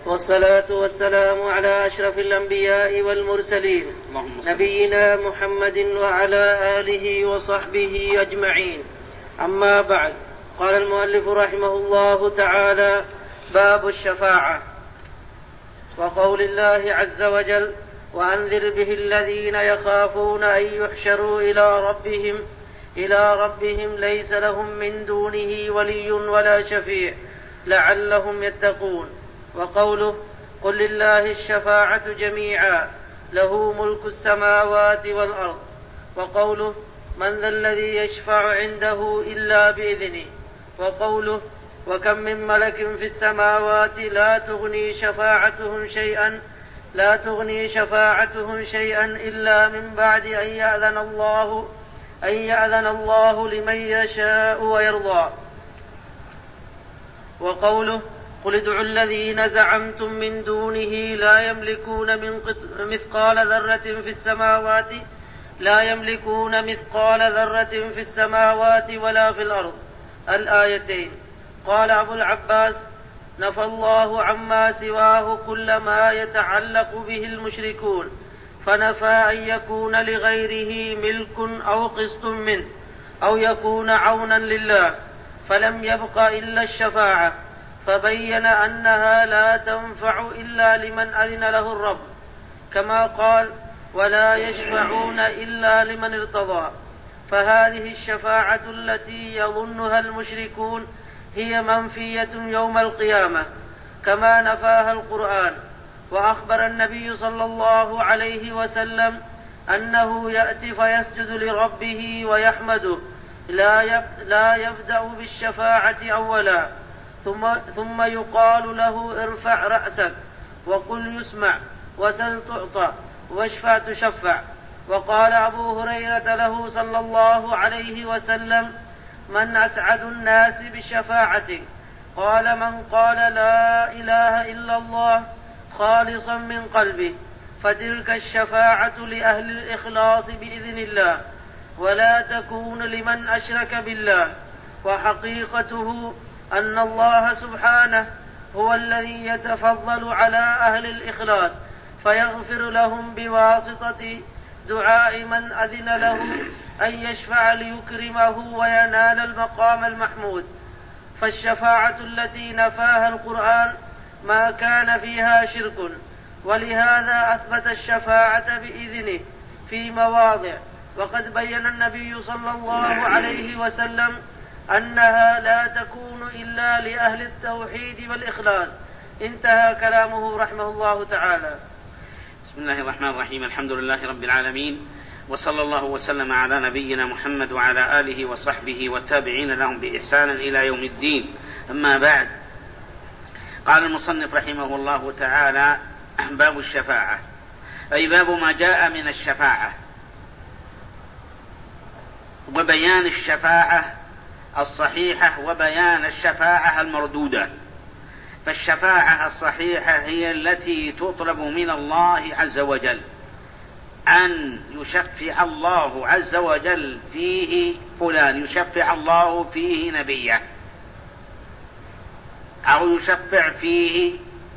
والصلاة والسلام على أشرف الأنبياء والمرسلين نبينا محمد وعلى آله وصحبه أجمعين. أما بعد، قال المؤلف رحمه الله تعالى: باب الشفاعة. وقول الله عز وجل: وأنذر به الذين يخافون أن يحشروا إلى ربهم ليس لهم من دونه ولي ولا شفيع لعلهم يتقون. وقوله: قل لله الشفاعة جميعا له ملك السماوات والأرض. وقوله: من ذا الذي يشفع عنده إلا بإذنه. وقوله: وكم من ملك في السماوات لا تغني شفاعتهم شيئا إلا من بعد أن يأذن الله لمن يشاء ويرضى. وقوله: قل ادعوا الذين زعمتم من دونه لا يملكون مثقال ذرة في السماوات ولا في الأرض. الآيتين. قال أبو العباس: نفى الله عما سواه كل ما يتعلق به المشركون، فنفى أن يكون لغيره ملك أو قسط منه أو يكون عونا لله، فلم يبق إلا الشفاعة، فبين أنها لا تنفع إلا لمن أذن له الرب، كما قال: ولا يشفعون إلا لمن ارتضى. فهذه الشفاعة التي يظنها المشركون هي منفية يوم القيامة كما نفاها القرآن. وأخبر النبي صلى الله عليه وسلم أنه يأتي فيسجد لربه ويحمده، لا يبدأ بالشفاعة أولا، ثم يقال له: ارفع رأسك وقل يسمع وسل تعطى واشفع تشفع. وقال أبو هريرة له صلى الله عليه وسلم: من أسعد الناس بشفاعتك؟ قال: من قال لا إله إلا الله خالصا من قلبه، فتلك الشفاعة لأهل الإخلاص بإذن الله، ولا تكون لمن أشرك بالله. وحقيقته أن الله سبحانه هو الذي يتفضل على أهل الإخلاص فيغفر لهم بواسطة دعاء من أذن له أن يشفع ليكرمه وينال المقام المحمود. فالشفاعة التي نفاها القرآن ما كان فيها شرك، ولهذا أثبت الشفاعة بإذنه في مواضع. وقد بين النبي صلى الله عليه وسلم أنها لا تكون إلا لأهل التوحيد والإخلاص. انتهى كلامه رحمه الله تعالى. بسم الله الرحمن الرحيم. الحمد لله رب العالمين، وصلى الله وسلم على نبينا محمد وعلى آله وصحبه والتابعين لهم بإحسان إلى يوم الدين. أما بعد، قال المصنف رحمه الله تعالى: باب الشفاعة، أي باب ما جاء من الشفاعة وبيان الشفاعة الصحيحة وبيان الشفاعة المردودة. فالشفاعة الصحيحة هي التي تطلب من الله عز وجل، أن يشفع الله عز وجل فيه فلان، يشفع الله فيه نبيه، أو يشفع فيه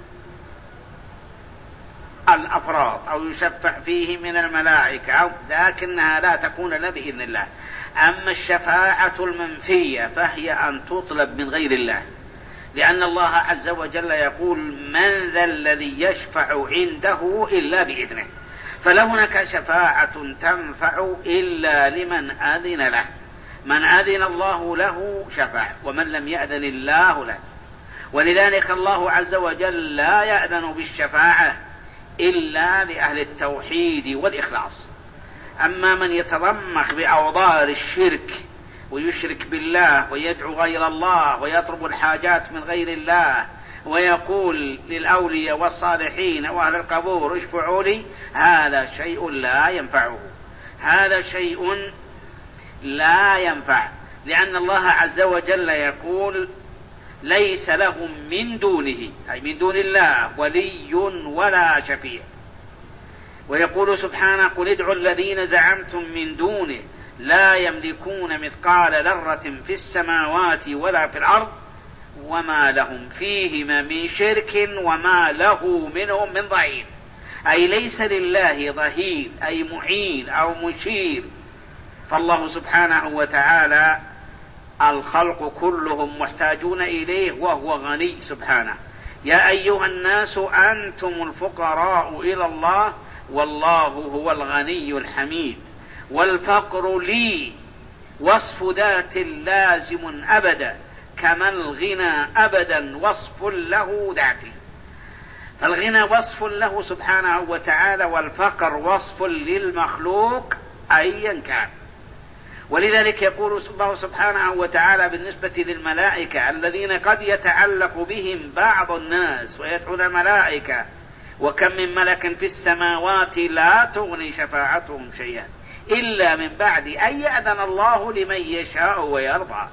الأفراد، أو يشفع فيه من الملائكة، لكنها لا تكون إلا بإذن الله. أما الشفاعة المنفية فهي أن تطلب من غير الله، لأن الله عز وجل يقول: من ذا الذي يشفع عنده إلا بإذنه. فلا هناك شفاعة تنفع إلا لمن أذن له، من أذن الله له شفاعة، ومن لم يأذن الله له. ولذلك الله عز وجل لا يأذن بالشفاعة إلا لأهل التوحيد والإخلاص. أما من يتضمخ بأوضار الشرك ويشرك بالله ويدعو غير الله ويطلب الحاجات من غير الله ويقول للأولياء والصالحين وأهل القبور: اشفعوا لي، هذا شيء لا ينفعه، هذا شيء لا ينفع، لأن الله عز وجل يقول: ليس لهم من دونه، أي من دون الله، ولي ولا شفيع. ويقول سبحانه: قل ادعوا الذين زعمتم من دونه لا يملكون مثقال ذرة في السماوات ولا في الأرض وما لهم فيهما من شرك وما له منهم من ظهير، أي ليس لله ظهير أي معين أو مشير. فالله سبحانه وتعالى الخلق كلهم محتاجون إليه وهو غني سبحانه. يا أيها الناس أنتم الفقراء إلى الله والله هو الغني الحميد. والفقر لي وصف ذات لازم أبدا، كما الغنى أبدا وصف له ذاتي. فالغنى وصف له سبحانه وتعالى، والفقر وصف للمخلوق أيا كان. ولذلك يقول الله سبحانه وتعالى بالنسبة للملائكة الذين قد يتعلق بهم بعض الناس ويدعون الملائكة: وكم من ملك في السماوات لا تغني شفاعتهم شيئا إلا من بعد أن يأذن الله لمن يشاء ويرضى.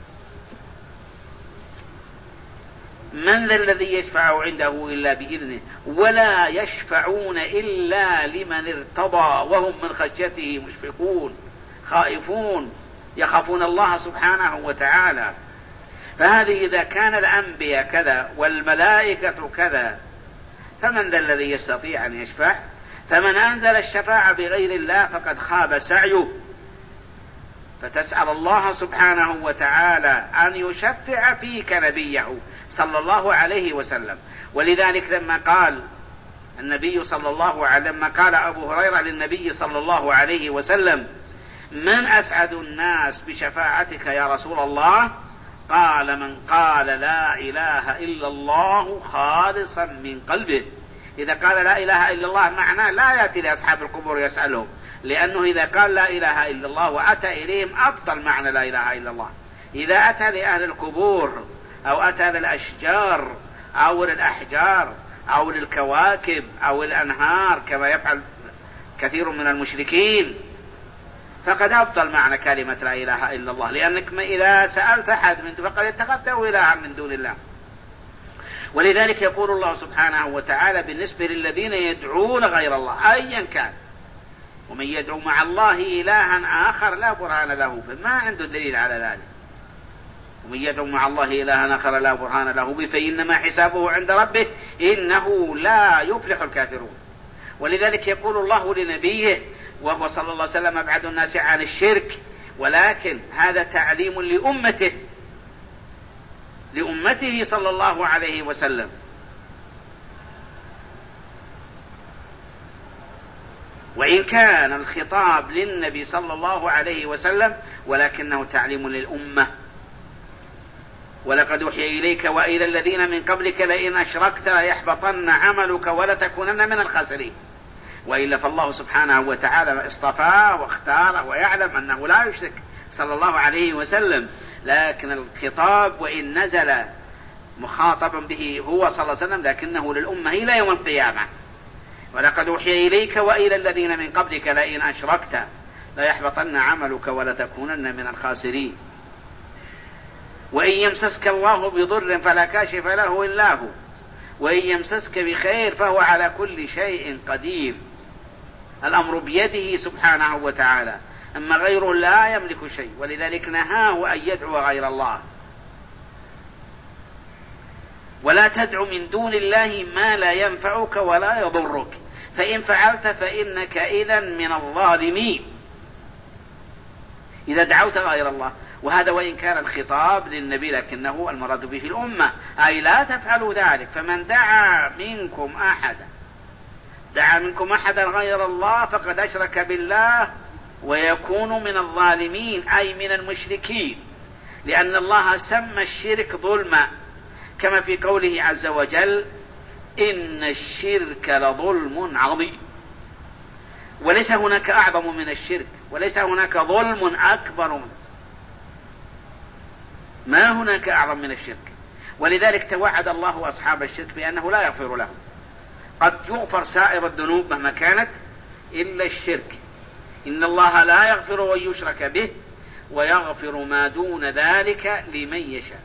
من ذا الذي يشفع عنده إلا بإذنه ولا يشفعون إلا لمن ارتضى وهم من خشيته مشفقون خائفون يخافون الله سبحانه وتعالى. فهذه إذا كان الأنبياء كذا والملائكة كذا، فمن ذا الذي يستطيع أن يشفع؟ فمن أنزل الشفاعة بغير الله فقد خاب سعيه. فتسأل الله سبحانه وتعالى أن يشفع فيك نبيه صلى الله عليه وسلم. ولذلك لما قال النبي صلى الله عليه لما قال أبو هريرة للنبي صلى الله عليه وسلم: من أسعد الناس بشفاعتك يا رسول الله؟ قال: من قال لا إله إلا الله خالصا من قلبه. إذا قال لا إله إلا الله معناه لا يأتي لأصحاب القبور يسألهم، لأنه إذا قال لا إله إلا الله وأتى إليهم أفضل معنى لا إله إلا الله. إذا أتى لأهل القبور أو أتى للأشجار أو للأحجار أو للكواكب أو الأنهار كما يفعل كثير من المشركين، فقد أفضل معنى كلمة لا إله إلا الله، لأنك إذا سألت أحد من فقد اتخذته إلها من دون الله. ولذلك يقول الله سبحانه وتعالى بالنسبة للذين يدعون غير الله أيا كان: ومن يدعو مع الله إلها آخر لا برهان له، فما عنده دليل على ذلك. ومن يدعو مع الله إلها آخر لا برهان له به فإنما حسابه عند ربه إنه لا يفلح الكافرون. ولذلك يقول الله لنبيه وهو صلى الله عليه وسلم أبعد الناس عن الشرك، ولكن هذا تعليم لأمته صلى الله عليه وسلم. وإن كان الخطاب للنبي صلى الله عليه وسلم ولكنه تعليم للأمة. ولقد أوحي إليك وإلى الذين من قبلك لئن أشركت ليحبطن عملك ولتكونن من الخاسرين. وإلا فالله سبحانه وتعالى اصطفاه واختاره ويعلم أنه لا يشرك صلى الله عليه وسلم، لكن الخطاب وإن نزل مخاطبا به هو صلى الله عليه وسلم لكنه للأمة إلى يوم القيامة. ولقد أوحي إليك وإلى الذين من قبلك لئن أشركت ليحبطن عملك ولتكونن من الخاسرين. وإن يمسسك الله بضر فلا كاشف له إلا هو وإن يمسسك بخير فهو على كل شيء قدير. الأمر بيده سبحانه وتعالى، أما غيره لا يملك شيء. ولذلك نهاه أن يدعو غير الله. ولا تدع من دون الله ما لا ينفعك ولا يضرك فإن فعلت فإنك إذا من الظالمين إذا دعوت غير الله. وهذا وإن كان الخطاب للنبي لكنه المراد به الأمة، أي لا تفعلوا ذلك. فمن دعا منكم أحدا غير الله فقد أشرك بالله ويكون من الظالمين أي من المشركين، لأن الله سمى الشرك ظلما كما في قوله عز وجل: إن الشرك لظلم عظيم. وليس هناك أعظم من الشرك، وليس هناك ظلم أكبر منه، ما هناك أعظم من الشرك. ولذلك توعد الله أصحاب الشرك بأنه لا يغفر لهم. قد يغفر سائر الذنوب مهما كانت إلا الشرك. إن الله لا يغفر أن يشرك به ويغفر ما دون ذلك لمن يشاء.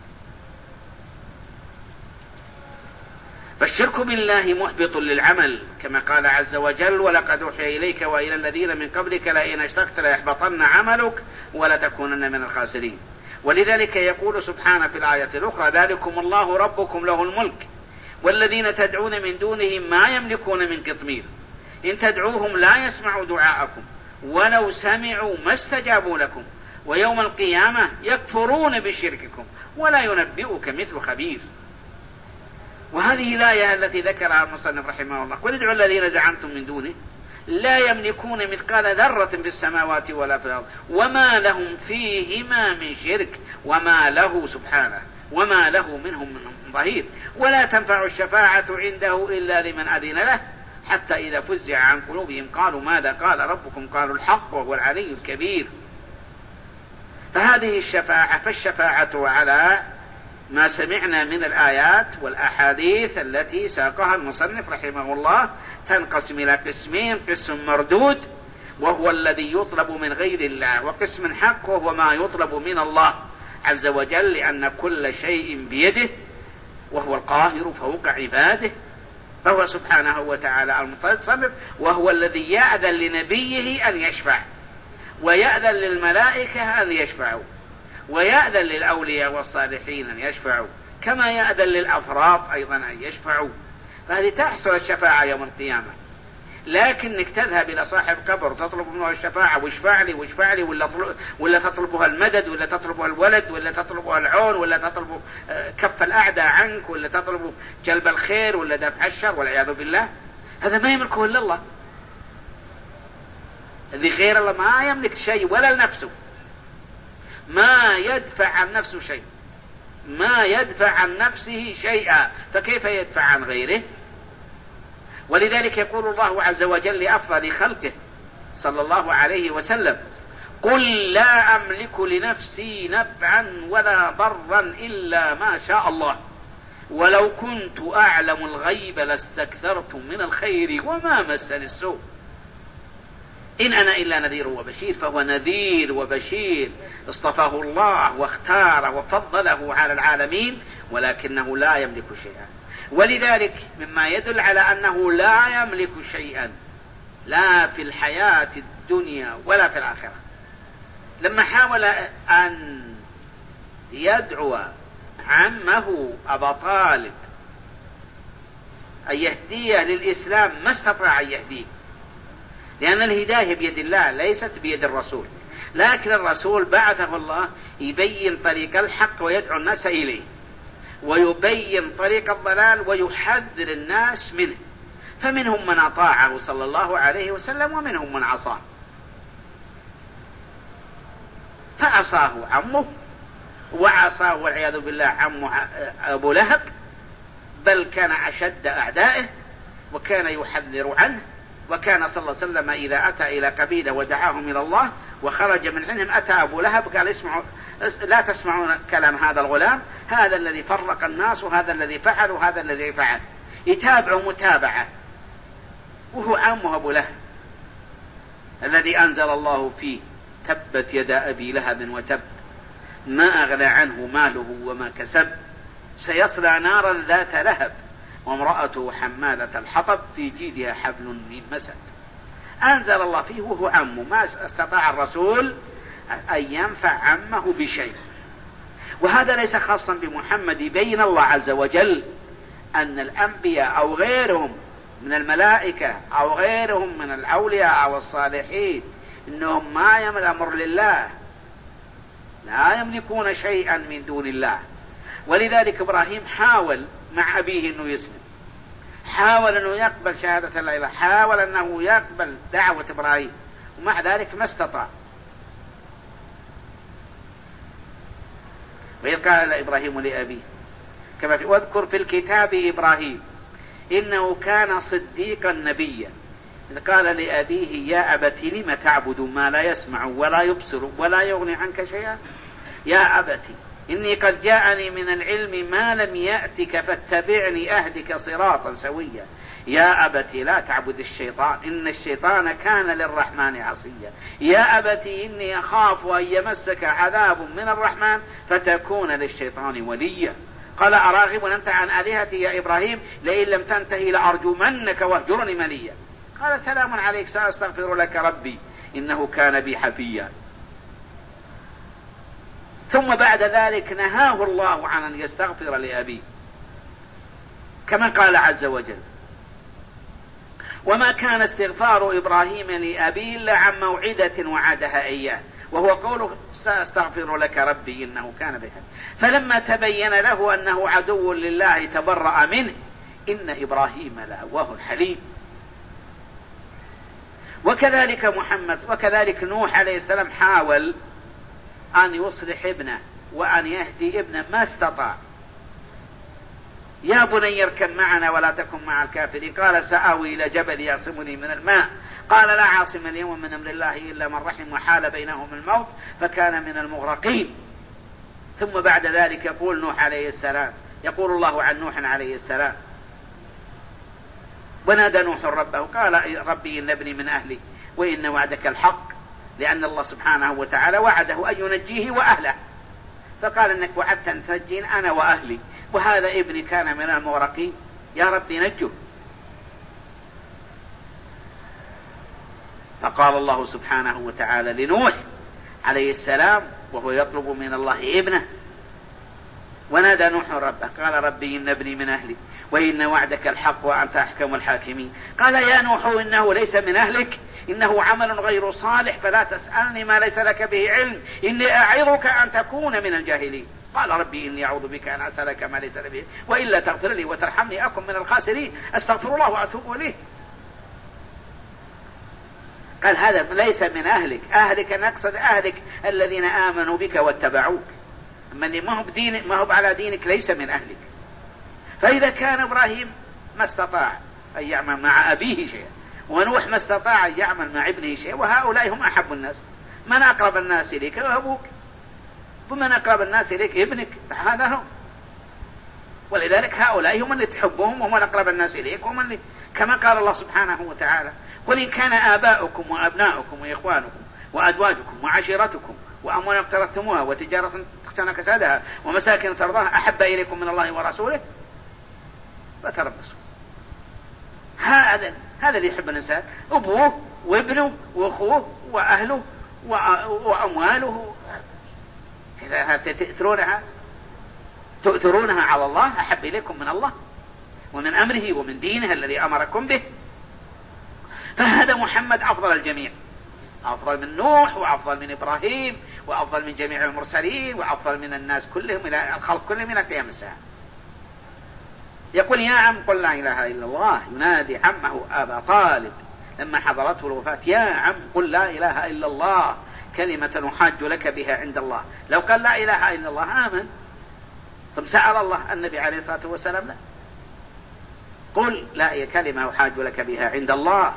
فالشرك بالله محبط للعمل كما قال عز وجل: ولقد أوحي إليك وإلى الذين من قبلك لئن أشركت ليحبطن عملك ولتكونن من الخاسرين. ولذلك يقول سبحانه في الآية الأخرى: ذلكم الله ربكم له الملك والذين تدعون من دونه ما يملكون من قطمير إن تدعوهم لا يسمعوا دعاءكم ولو سمعوا ما استجابوا لكم ويوم القيامة يكفرون بشرككم ولا ينبئك مثل خبير. وهذه الآية التي ذكرها المصنف رحمه الله: قل ادعوا الذين زعمتم من دونه لا يملكون مثقال ذرة في السماوات ولا في الأرض وما لهم فيهما من شرك وما له سبحانه وما له منهم من ظهير ولا تنفع الشفاعة عنده إلا لمن أذن له حتى إذا فزع عن قلوبهم قالوا ماذا قال ربكم قالوا الحق وهو العلي الكبير. فهذه الشفاعة، فالشفاعة على ما سمعنا من الآيات والأحاديث التي ساقها المصنف رحمه الله تنقسم إلى قسمين: قسم مردود وهو الذي يطلب من غير الله، وقسم حق وهو ما يطلب من الله عز وجل، لأن كل شيء بيده وهو القاهر فوق عباده، فهو سبحانه وتعالى المتصرف، وهو الذي يأذن لنبيه أن يشفع ويأذن للملائكة أن يشفعوا ويأذن للأولياء والصالحين أن يشفعوا كما يأذن للأفراد أيضا أن يشفعوا. فهذه تحصل الشفاعة يوم القيامة. لكنك تذهب إلى صاحب قبر تطلب منه الشفاعة واشفع لي واشفع لي، ولا تطلبها المدد، ولا تطلبها الولد، ولا تطلبها العون، ولا تطلب كف الأعداء عنك، ولا تطلب جلب الخير ولا دفع الشر والعياذ بالله. هذا ما يملكه إلا الله. الذي غير الله ما يملك شيء ولا لنفسه، ما يدفع عن نفسه شيء، ما يدفع عن نفسه شيئا، فكيف يدفع عن غيره؟ ولذلك يقول الله عز وجل لأفضل خلقه صلى الله عليه وسلم: قل لا أملك لنفسي نفعا ولا ضرا إلا ما شاء الله ولو كنت أعلم الغيب لاستكثرت من الخير وما مسني السوء إن أنا إلا نذير وبشير. فهو نذير وبشير، اصطفاه الله واختاره وفضله على العالمين، ولكنه لا يملك شيئا. ولذلك مما يدل على أنه لا يملك شيئا لا في الحياة الدنيا ولا في الآخرة، لما حاول أن يدعو عمه أبا طالب أن يهديه للإسلام ما استطاع أن يهديه، لأن الهداية بيد الله ليست بيد الرسول، لكن الرسول بعثه الله يبين طريق الحق ويدعو الناس إليه، ويبين طريق الضلال ويحذر الناس منه، فمنهم من أطاعه صلى الله عليه وسلم ومنهم من عصاه. فعصاه عمه وعصاه والعياذ بالله عمه أبو لهب، بل كان أشد أعدائه وكان يحذر عنه. وكان صلى الله عليه وسلم إذا أتى إلى قبيلة ودعاهم إلى الله وخرج من عندهم أتى أبو لهب قال: اسمعوا لا تسمعون كلام هذا الغلام، هذا الذي فرق الناس وهذا الذي فعل وهذا الذي فعل، يتابعوا متابعة. وهو عمه أبو لهب الذي أنزل الله فيه: تبت يدا أبي لهب وتب ما أغنى عنه ماله وما كسب سيصلى نارا ذات لهب وامرأته حمالة الحطب في جيدها حبل من مسد. أنزل الله فيه وهو عمه، ما استطاع الرسول أن ينفع عمه بشيء. وهذا ليس خاصا بمحمد، بين الله عز وجل أن الأنبياء أو غيرهم من الملائكة أو غيرهم من الأولياء أو الصالحين إنهم ما يملك الأمر لله، لا يملكون شيئا من دون الله. ولذلك إبراهيم حاول مع أبيه أنه يسلم، حاول أنه يقبل شهادة لا إله، حاول أنه يقبل دعوة إبراهيم، ومع ذلك ما استطاع. وإذ قال إبراهيم لأبيه كما في: واذكر في الكتاب إبراهيم إنه كان صديقا نبيا إذ قال لأبيه يا أبت لم تعبد ما لا يسمع ولا يبصر ولا يغني عنك شيئا يا أبت إني قد جاءني من العلم ما لم يأتك فاتبعني أهدك صراطا سويا يا أبت لا تعبد الشيطان إن الشيطان كان للرحمن عصيا يا أبت إني أخاف أن يمسك عذاب من الرحمن فتكون للشيطان وليا قال أراغب أنت عن آلهتي يا إبراهيم لئن لم تنتهي لأرجمنك واهجرني مليا قال سلام عليك سأستغفر لك ربي إنه كان بي حفيا. ثم بعد ذلك نهاه الله عن أن يستغفر لأبيه كما قال عز وجل: وما كان استغفار إبراهيم لأبيه إلا عن موعدة وعدها إياه، وهو قوله: سأستغفر لك ربي إنه كان بها. فلما تبين له أنه عدو لله تبرأ منه. إن إبراهيم لأواه حليم. وكذلك محمد وكذلك نوح عليه السلام حاول أن يصلح ابنه وأن يهدي ابنه ما استطاع. يا بني اركب معنا ولا تكن مع الكافرين. قال: سآوي إلى جبل يعصمني من الماء. قال: لا عاصم اليوم من أمر الله إلا من رحم وحال بينهم الموت فكان من المغرقين. ثم بعد ذلك يقول نوح عليه السلام، يقول الله عن نوح عليه السلام: ونادى نوح ربه قال: ربي إن ابني من أهلي وإن وعدك الحق، لأن الله سبحانه وتعالى وعده أن ينجيه وأهله، فقال: إنك وعدت أن تنجين أنا وأهلي، وهذا ابني كان من المغرقين، يا ربي نجه. فقال الله سبحانه وتعالى لنوح عليه السلام وهو يطلب من الله ابنه: ونادى نوح ربه قال: ربي إن ابني من أهلي وإن وعدك الحق وأنت أحكم الحاكمين. قال: يا نوح إنه ليس من أهلك، إنه عمل غير صالح، فلا تسألني ما ليس لك به علم، إني أعظك أن تكون من الجاهلين. قال: ربي إني أعوذ بك أن أسألك ما ليس لي به، وإلا تغفر لي وترحمني أكن من الخاسرين، أستغفر الله وأتوب إليه. قال: هذا ليس من أهلك. أهلك نقصد أهلك الذين آمنوا بك واتبعوك، من ما هو على دينك ليس من أهلك. فإذا كان إبراهيم ما استطاع أن يعمل مع أبيه شيئا، ونوح ما استطاع أن يعمل مع ابنه شيئا، وهؤلاء هم أحب الناس. من أقرب الناس إليك أبوك، ومن أقرب الناس إليك ابنك، هذا هو. ولذلك هؤلاء هم اللي تحبهم ومن أقرب الناس إليك، ومن كما قال الله سبحانه وتعالى: قل إن كان آباؤكم وأبناؤكم وإخوانكم وأزواجكم وعشيرتكم وأموال اقترفتموها وتجارة تخشون كسادها ومساكن ترضاها أحب إليكم من الله ورسوله فتربصوا. هذا اللي يحب الإنسان، أبوه وابنه وأخوه وأهله وأمواله، إذا تؤثرونها على الله أحب إليكم من الله ومن أمره ومن دينه الذي أمركم به. فهذا محمد أفضل الجميع، أفضل من نوح وأفضل من إبراهيم وأفضل من جميع المرسلين وأفضل من الناس كلهم إلى الخلق كلهم إلى قيام الساعة. يقول: يا عم قل لا إله إلا الله. ينادي عمه أبا طالب لما حضرته الوفاة: يا عم قل لا إله إلا الله كلمة نحاج لك بها عند الله. لو قال لا إله إلا الله آمن. ثم سأل الله النبي عليه الصلاة والسلام: لا، قل لا كلمة أحاج لك بها عند الله.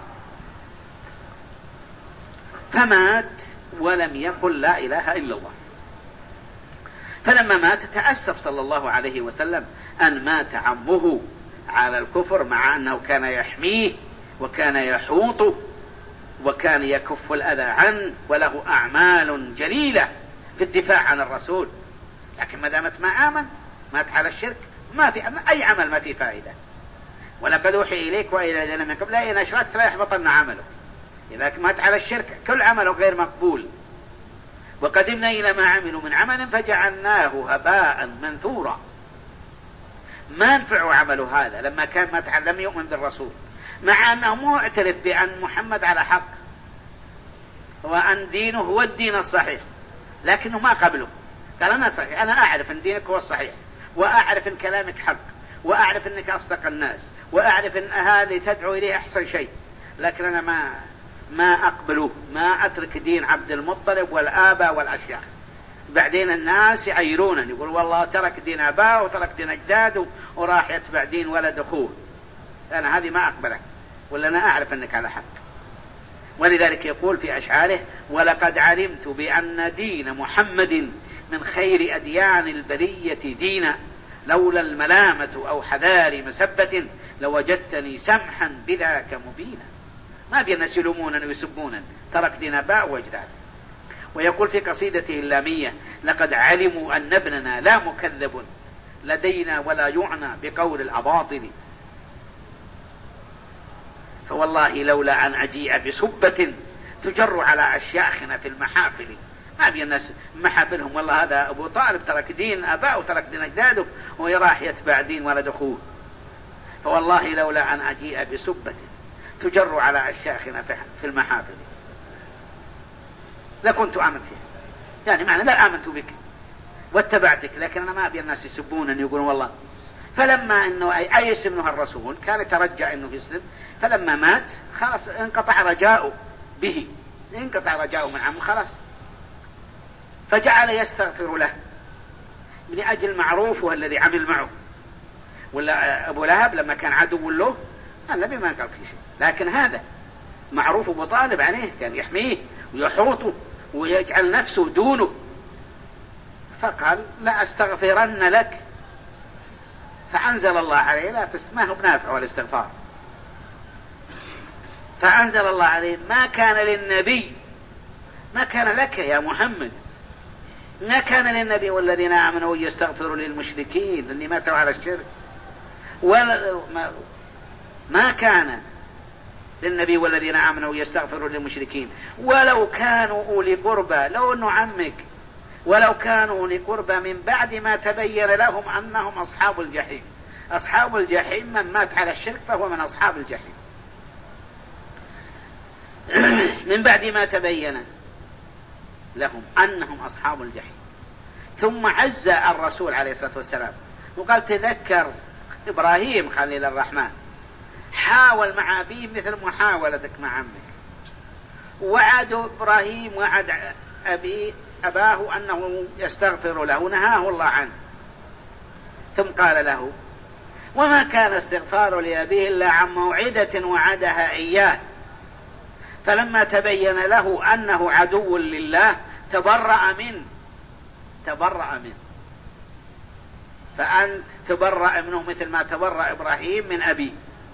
فمات ولم يقل لا إله إلا الله. فلما مات تأسف صلى الله عليه وسلم أن مات عمه على الكفر، مع أنه كان يحميه وكان يحوطه وكان يكف الأذى عنه وله أعمال جليلة في الدفاع عن الرسول، لكن ما دامت ما آمن مات على الشرك، ما في أي عمل ما في فائدة. ولقد أوحي إليك وإلى الذين من قبل لئن أشركت لا يحبطن عملك. إذا مات على الشرك كل عمله غير مقبول. وقدمنا إلى ما عملوا من عمل فجعلناه هباء منثورا. ما نفع عمله هذا لما كان ما لم يؤمن بالرسول، مع أنه معترف بأن محمد على حق وأن دينه هو الدين الصحيح، لكنه ما قبله. قال: أنا صحيح، أنا أعرف أن دينك هو الصحيح، وأعرف أن كلامك حق، وأعرف أنك أصدق الناس، وأعرف أن هذا تدعو إليه أحسن شيء، لكن أنا ما أقبله، ما أترك دين عبد المطلب والآباء والأشياخ. بعدين الناس يعيرونني يقول: والله ترك دين آباء وترك دين أجداده وراح يتبع دين ولد أخوه. أنا هذه ما أقبلك، ولا أنا أعرف أنك على حق. ولذلك يقول في أشعاره: ولقد علمت بأن دين محمد من خير أديان البرية دينا، لولا الملامة أو حذار مسبة لوجدتني سمحا بذاك مبينا. ما بي الناس يلومونني ويسبونني، ترك دين آباء وأجداد. ويقول في قصيدته اللامية: لقد علموا أن ابننا لا مكذب لدينا ولا يعنى بقول الأباطل، فوالله لولا أن أجيء بسبة تجر على أشياخنا في المحافل ما بي الناس محافلهم والله هذا أبو طالب ترك دين أباه وترك دين أجداده ويراح يتبع دين ولد أخوه. فوالله لولا أن أجيء بسبة تجر على أشياخنا في المحافل لكنت آمنتها، يعني معنى لا آمنت بك واتبعتك، لكن أنا ما أبي الناس يسبون يقولون والله. فلما أنه أيس منه الرسول كان يترجع أنه يسلم، فلما مات خلاص انقطع رجاؤه به، انقطع رجاؤه من عمه خلاص، فجعل يستغفر له من أجل معروفه الذي عمل معه. ولا أبو لهب لما كان عدو له النبي ما قال في شيء، لكن هذا معروف أبو طالب عليه كان يحميه ويحوطه ويجعل نفسه دونه، فقال لا أستغفرن لك، فأنزل الله عليه ما هو بنافع والاستغفار، فأنزل الله عليه ما كان للنبي، ما كان لك يا محمد، ما كان للنبي والذين آمنوا يستغفروا للمشركين اللي ماتوا على الشرك، ما كان للنبي والذين آمنوا يستغفروا للمشركين ولو كانوا أولي قربى، لو أنه عمك، ولو كانوا أولي قربى من بعد ما تبين لهم أنهم أصحاب الجحيم. أصحاب الجحيم من مات على الشرك فهو من أصحاب الجحيم من بعد ما تبين لهم أنهم أصحاب الجحيم. ثم عز الرسول عليه الصلاة والسلام وقال تذكر إبراهيم خليل الرحمن حاول مع أبيه مثل محاولتك مع عمك، وعد إبراهيم وعد أباه أنه يستغفر له نهاه الله عنه. ثم قال له وما كان استغفار لأبيه إلا عن موعدة وعدها إياه، فلما تبين له أنه عدو لله تبرأ منه، فأنت تبرأ منه مثل ما تبرأ إبراهيم من أبيه.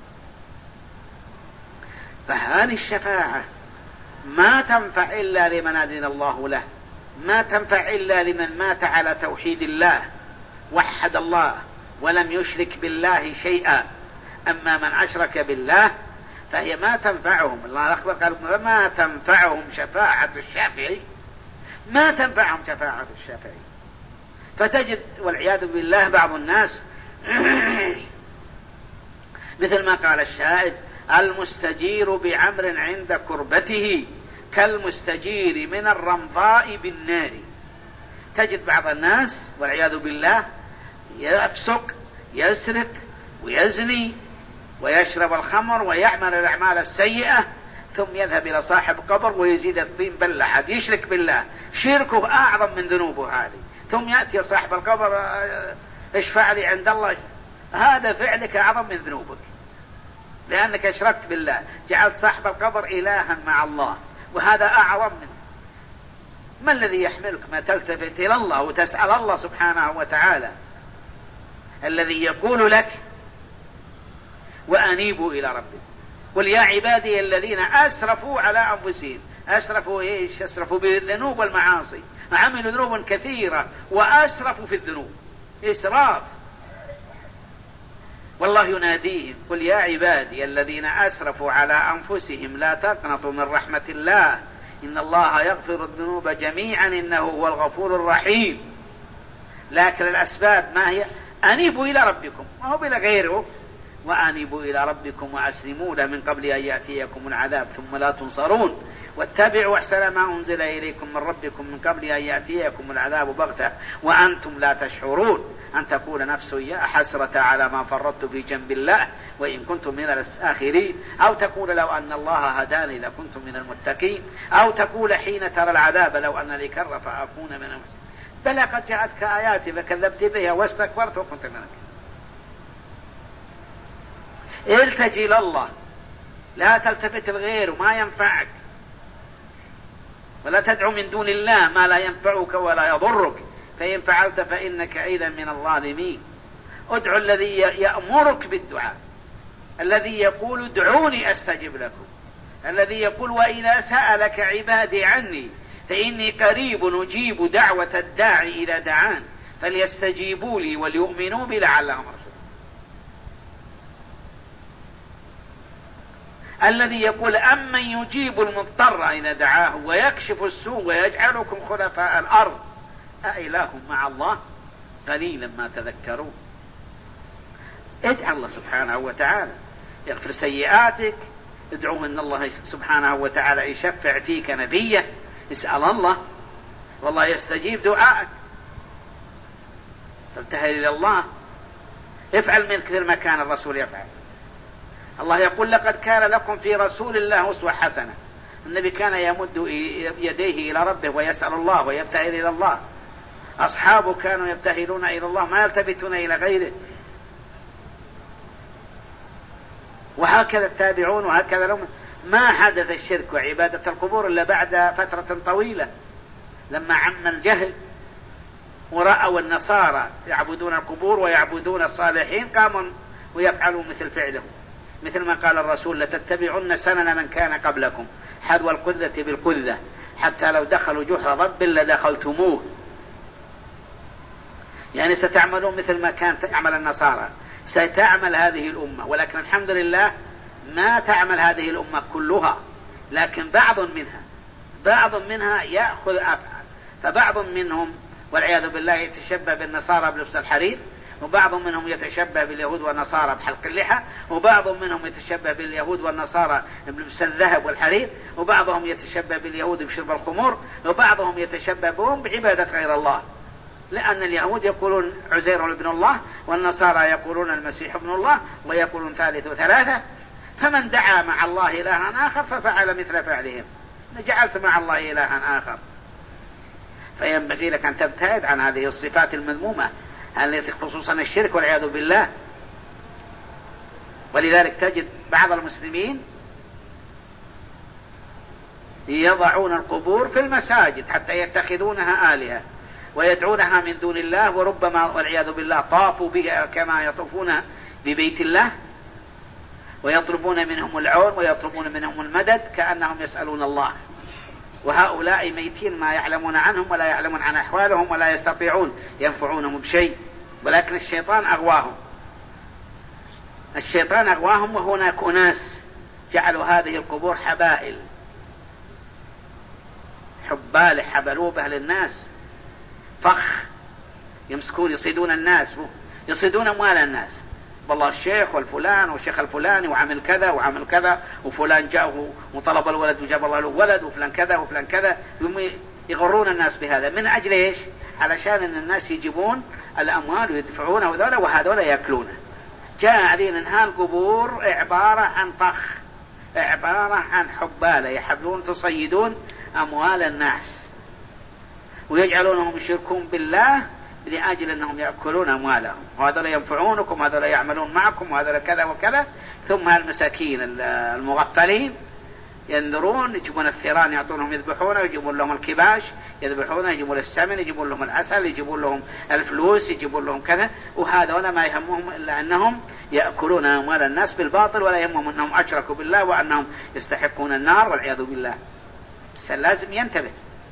فهذه الشفاعة ما تنفع إلا لمن أذن الله له، ما تنفع إلا لمن مات على توحيد الله وحد الله ولم يشرك بالله شيئا. أما من أشرك بالله فهي ما تنفعهم. الله أكبر قال ما تنفعهم شفاعة الشافعي، ما تنفعهم شفاعة الشافعي. فتجد والعياذ بالله بعض الناس مثل ما قال الشاعر المستجير بعمر عند كربته كالمستجير من الرمضاء بالنار. تجد بعض الناس والعياذ بالله يفسق يسرق ويزني ويشرب الخمر ويعمل الأعمال السيئة، ثم يذهب إلى صاحب قبر ويزيد الطين بلة، يشرك بالله، شركه أعظم من ذنوبه هذه. ثم يأتي صاحب القبر اشفع لي عند الله، هذا فعلك أعظم من ذنوبك، لأنك أشركت بالله، جعلت صاحب القبر إلها مع الله، وهذا أعظم منه. ما الذي يحملك ما تلتفت إلى الله وتسأل الله سبحانه وتعالى الذي يقول لك وأنيبوا إلى ربكم قل يا عبادي الذين أسرفوا على أنفسهم. أسرفوا إيش؟ أسرفوا بالذنوب والمعاصي، عملوا ذنوبا كثيرة وأسرفوا في الذنوب إسراف. والله يناديهم قل يا عبادي الذين أسرفوا على أنفسهم لا تقنطوا من رحمة الله إن الله يغفر الذنوب جميعا إنه هو الغفور الرحيم. لكن الأسباب ما هي؟ أنيبوا إلى ربكم، ما هو بلا غيره، وأنيبوا إلى ربكم وأسلموا له من قبل أن يأتيكم العذاب ثم لا تنصرون واتبعوا أحسن ما أنزل إليكم من ربكم من قبل أن يأتيكم العذاب بغتة وأنتم لا تشعرون أن تقول نفس يا حسرة على ما فرطت في جنب الله وإن كنت من الآخرين، أو تقول لو أن الله هداني لكنت من المتقين، أو تقول حين ترى العذاب لو أن لي كرة فأكون من المسلمين. بلى قد جاءتك آياتي فكذبت بها واستكبرت وكنت من الكافرين. التجي إلى الله، لا تلتفت الغير ما ينفعك، ولا تدعو من دون الله ما لا ينفعك ولا يضرك، فإن فعلت فإنك إذا من الظالمين. ادعو الذي يأمرك بالدعاء، الذي يقول ادعوني أستجب لكم، الذي يقول وإذا سألك عبادي عني فإني قريب أجيب دعوة الداعي إذا دعان فليستجيبوا لي وليؤمنوا بي لعلهم يرشدون. الذي يقول أمن يجيب المضطر إذا دعاه ويكشف السوء ويجعلكم خلفاء الأرض أإله مع الله قليلا ما تذكرون. ادعى الله سبحانه وتعالى يغفر سيئاتك، ادعوه أن الله سبحانه وتعالى يشفع فيك نبيه، اسأل الله والله يستجيب دعائك. فابتهل إلى الله، افعل من كثير ما كان الرسول يفعل. الله يقول لقد كان لكم في رسول الله أسوة حسنة. النبي كان يمد يديه إلى ربه ويسأل الله ويبتهل إلى الله. أصحابه كانوا يبتهلون إلى الله ما يلتفتون إلى غيره. وهكذا التابعون وهكذا لهم. ما حدث الشرك وعبادة القبور إلا بعد فترة طويلة، لما عم الجهل ورأوا النصارى يعبدون القبور ويعبدون الصالحين قاموا ويفعلوا مثل فعلهم، مثل ما قال الرسول لتتبعن سنن من كان قبلكم حذو القذة بالقذة حتى لو دخلوا جحر ضب لدخلتموه. يعني ستعملون مثل ما كانت تعمل النصارى، ستعمل هذه الأمة، ولكن الحمد لله ما تعمل هذه الأمة كلها، لكن بعض منها يأخذ أفعال. فبعض منهم والعياذ بالله يتشبه بالنصارى بلبس الحرير، وبعض منهم يتشبه باليهود والنصارى بحلق اللحى، وبعض منهم يتشبه باليهود والنصارى بلبس الذهب والحرير، وبعضهم يتشبه باليهود بشرب الخمور، وبعضهم يتشبه بهم بعبادة غير الله، لأن اليهود يقولون عزير ابن الله والنصارى يقولون المسيح ابن الله ويقولون ثالث ثلاثة. فمن دعا مع الله إلها آخر ففعل مثل فعلهم، جعلت مع الله إلها آخر. فينبغي لك أن تبتعد عن هذه الصفات المذمومة التي خصوصا الشرك والعياذ بالله. ولذلك تجد بعض المسلمين يضعون القبور في المساجد حتى يتخذونها آلهة ويدعونها من دون الله، وربما والعياذ بالله طافوا بها كما يطوفون ببيت الله ويطلبون منهم العون ويطلبون منهم المدد كأنهم يسألون الله. وهؤلاء ميتين ما يعلمون عنهم ولا يعلمون عن أحوالهم ولا يستطيعون ينفعونهم بشيء، ولكن الشيطان أغواهم. وهناك أناس جعلوا هذه القبور حبال حبلوا بها للناس، فخ يمسكون يصيدون الناس، يصيدون أموال الناس. والله الشيخ والفلان والشيخ الفلاني وعمل كذا وعمل كذا، وفلان جاءه وطلب الولد وجاب الله له ولد، وفلان كذا وفلان كذا. يغرون الناس بهذا من أجل إيش؟ علشان أن الناس يجيبون الأموال ويدفعونه وهذول يأكلونه. جاء علينا أن هالقبور عبارة عن فخ، عبارة عن حبالة يحبون تصيدون أموال الناس ويجعلونهم يشركون بالله لأجل أنهم يأكلون أموالهم، وهذا لا ينفعونكم وهذا لا يعملون معكم وهذا لا كذا وكذا. ثم المساكين المغفلين ينذرون، يجيبون الثيران يعطونهم يذبحونه، يجيبون لهم الكباش يذبحونه، يجيبون السمن، يجيبون لهم العسل، يجيبون لهم الفلوس، يجيبون لهم كذا. وهذا ولا ما يهمهم إلا أنهم يأكلون أموال الناس بالباطل، ولا يهمهم أنهم أشركوا بالله وأنهم يستحقون النار والعياذ بالله. لازم ينتبه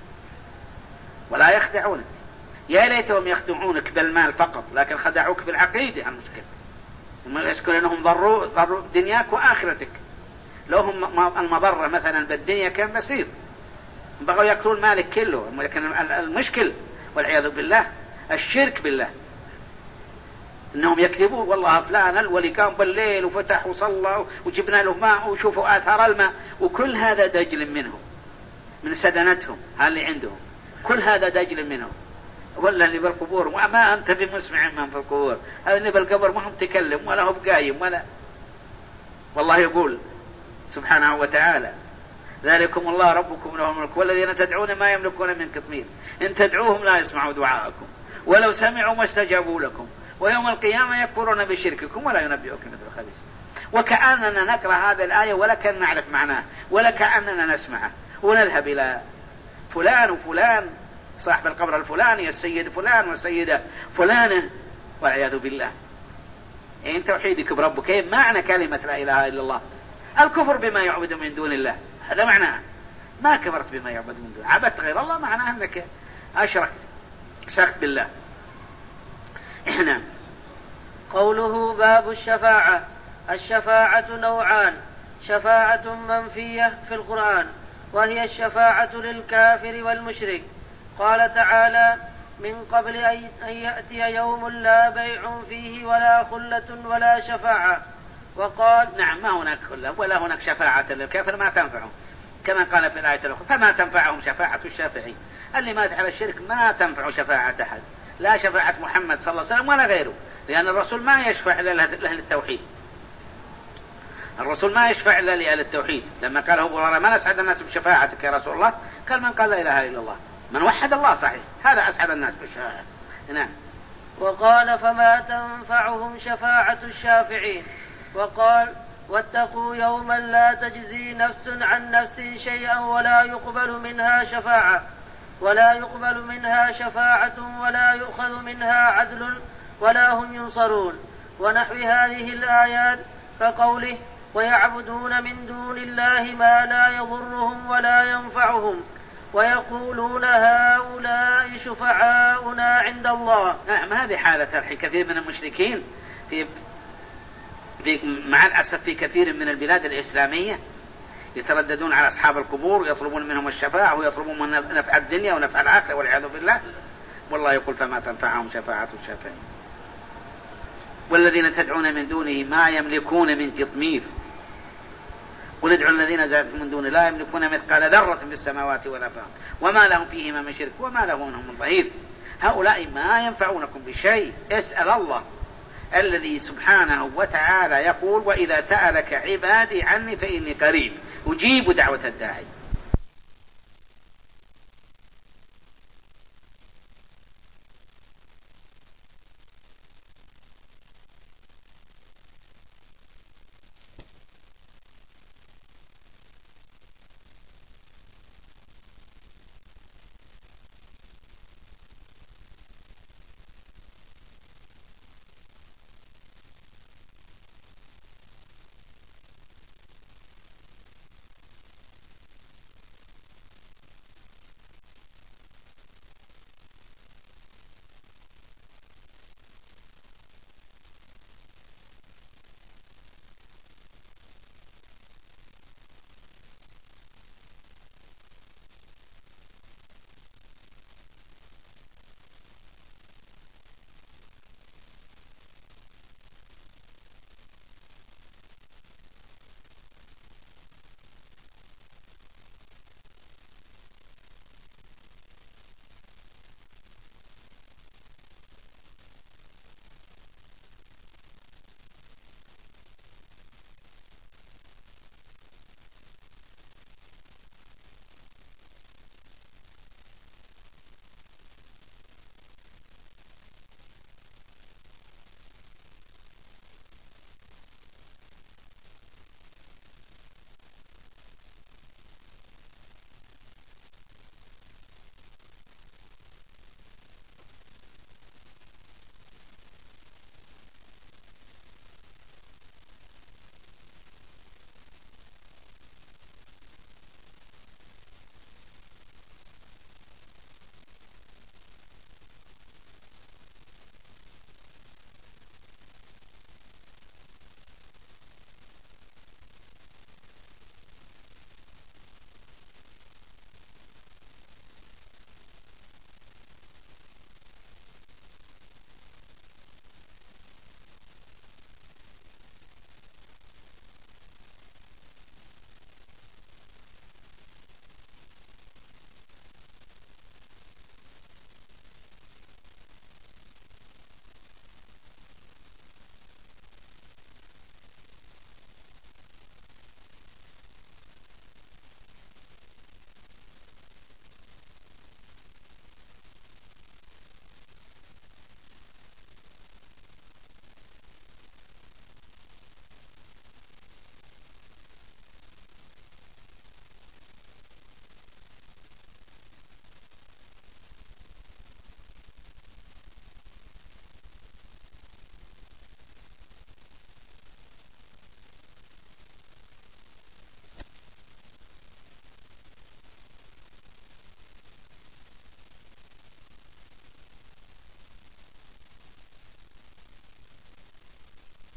ولا يخدعونك. يا ليتهم يخدعونك بالمال فقط، لكن خدعوك بالعقيدة. المشكلة أنهم ضروا دنياك وآخرتك. لو هم المضرة مثلا بالدنيا كان بسيط، بغوا يأكلون مالك كله. لكن المشكل والعياذ بالله الشرك بالله، انهم يكذبوا والله فلان الولي قام بالليل وفتح وصلى وجبنا له ماء وشوفوا آثار الماء، وكل هذا دجل منهم من سدنتهم اللي عندهم، كل هذا دجل منهم. ولا اللي بالقبور وما أنت بمسمع من في القبور، هذا اللي بالقبر ما هم تكلم ولا هو بقايم ولا. والله يقول سبحانه وتعالى ذلكم الله ربكم له الملك والذين تدعون ما يملكون من قطمير إن تدعوهم لا يسمعوا دعاءكم ولو سمعوا ما استجابوا لكم ويوم القيامة يكفرون بشرككم ولا ينبئكم مثل خبيث. وكأننا نقرأ هذه الآية ولا كان نعرف معناه ولا كأننا نسمعه، ونذهب إلى فلان وفلان صاحب القبر الفلاني السيد فلان والسيدة فلانة والعياذ بالله. إن توحيدك بربك كيف معنى كلمة لا إله إلا الله؟ الكفر بما يعبد من دون الله، هذا معناه. ما كفرت بما يعبد من دون الله، عبدت غير الله معناه أنك شركت بالله. قوله باب الشفاعة. الشفاعة نوعان: شفاعة منفية في القرآن، وهي الشفاعة للكافر والمشرك. قال تعالى: من قبل أن يأتي يوم لا بيع فيه ولا خلة ولا شفاعة. وقال: نعم، ما هناك خلة ولا هناك شفاعة للكافر، ما تنفعهم، كما قال في الآية الأخرى: فما تنفعهم شفاعة الشافعين. اللي مات على الشرك ما تنفع شفاعة أحد، لا شفاعة محمد صلى الله عليه وسلم ولا غيره، لأن الرسول ما يشفع إلا لأهل التوحيد. الرسول ما يشفع إلا لأهل التوحيد. لما قال أبو هريرة: من أسعد الناس بشفاعتك يا رسول الله؟ قال: من قال لا إله إلا الله، من وحد الله صحيح، هذا أسعد الناس بالشفاعة. نعم. وقال: فما تنفعهم شفاعة الشافعين. وقال: واتقوا يوما لا تجزي نفس عن نفس شيئا ولا يقبل منها شفاعة ولا يؤخذ منها عدل ولا هم ينصرون. ونحو هذه الآيات كقوله: ويعبدون من دون الله ما لا يضرهم ولا ينفعهم ويقولون هؤلاء شفعاؤنا عند الله. نعم، هذه حالة كثير من المشركين مع الأسف في كثير من البلاد الإسلامية، يترددون على أصحاب القبور ويطلبون منهم الشفاعة ويطلبون من نفع الدنيا ونفع الآخرة والعياذ بالله. والله يقول: فما تنفعهم شفاعة الشافعين. والذين تدعون من دونه ما يملكون من قطمير. قل ادعوا الذين زعمتم من دونه لا يملكون مثقال ذرة في السماوات ولا في الأرض وما لهم فيهما من شرك وما له منهم من ظهير. هؤلاء ما ينفعونكم بشيء. اسأل الله الذي سبحانه وتعالى يقول: وإذا سألك عبادي عني فإني قريب أجيب دعوة الداعي.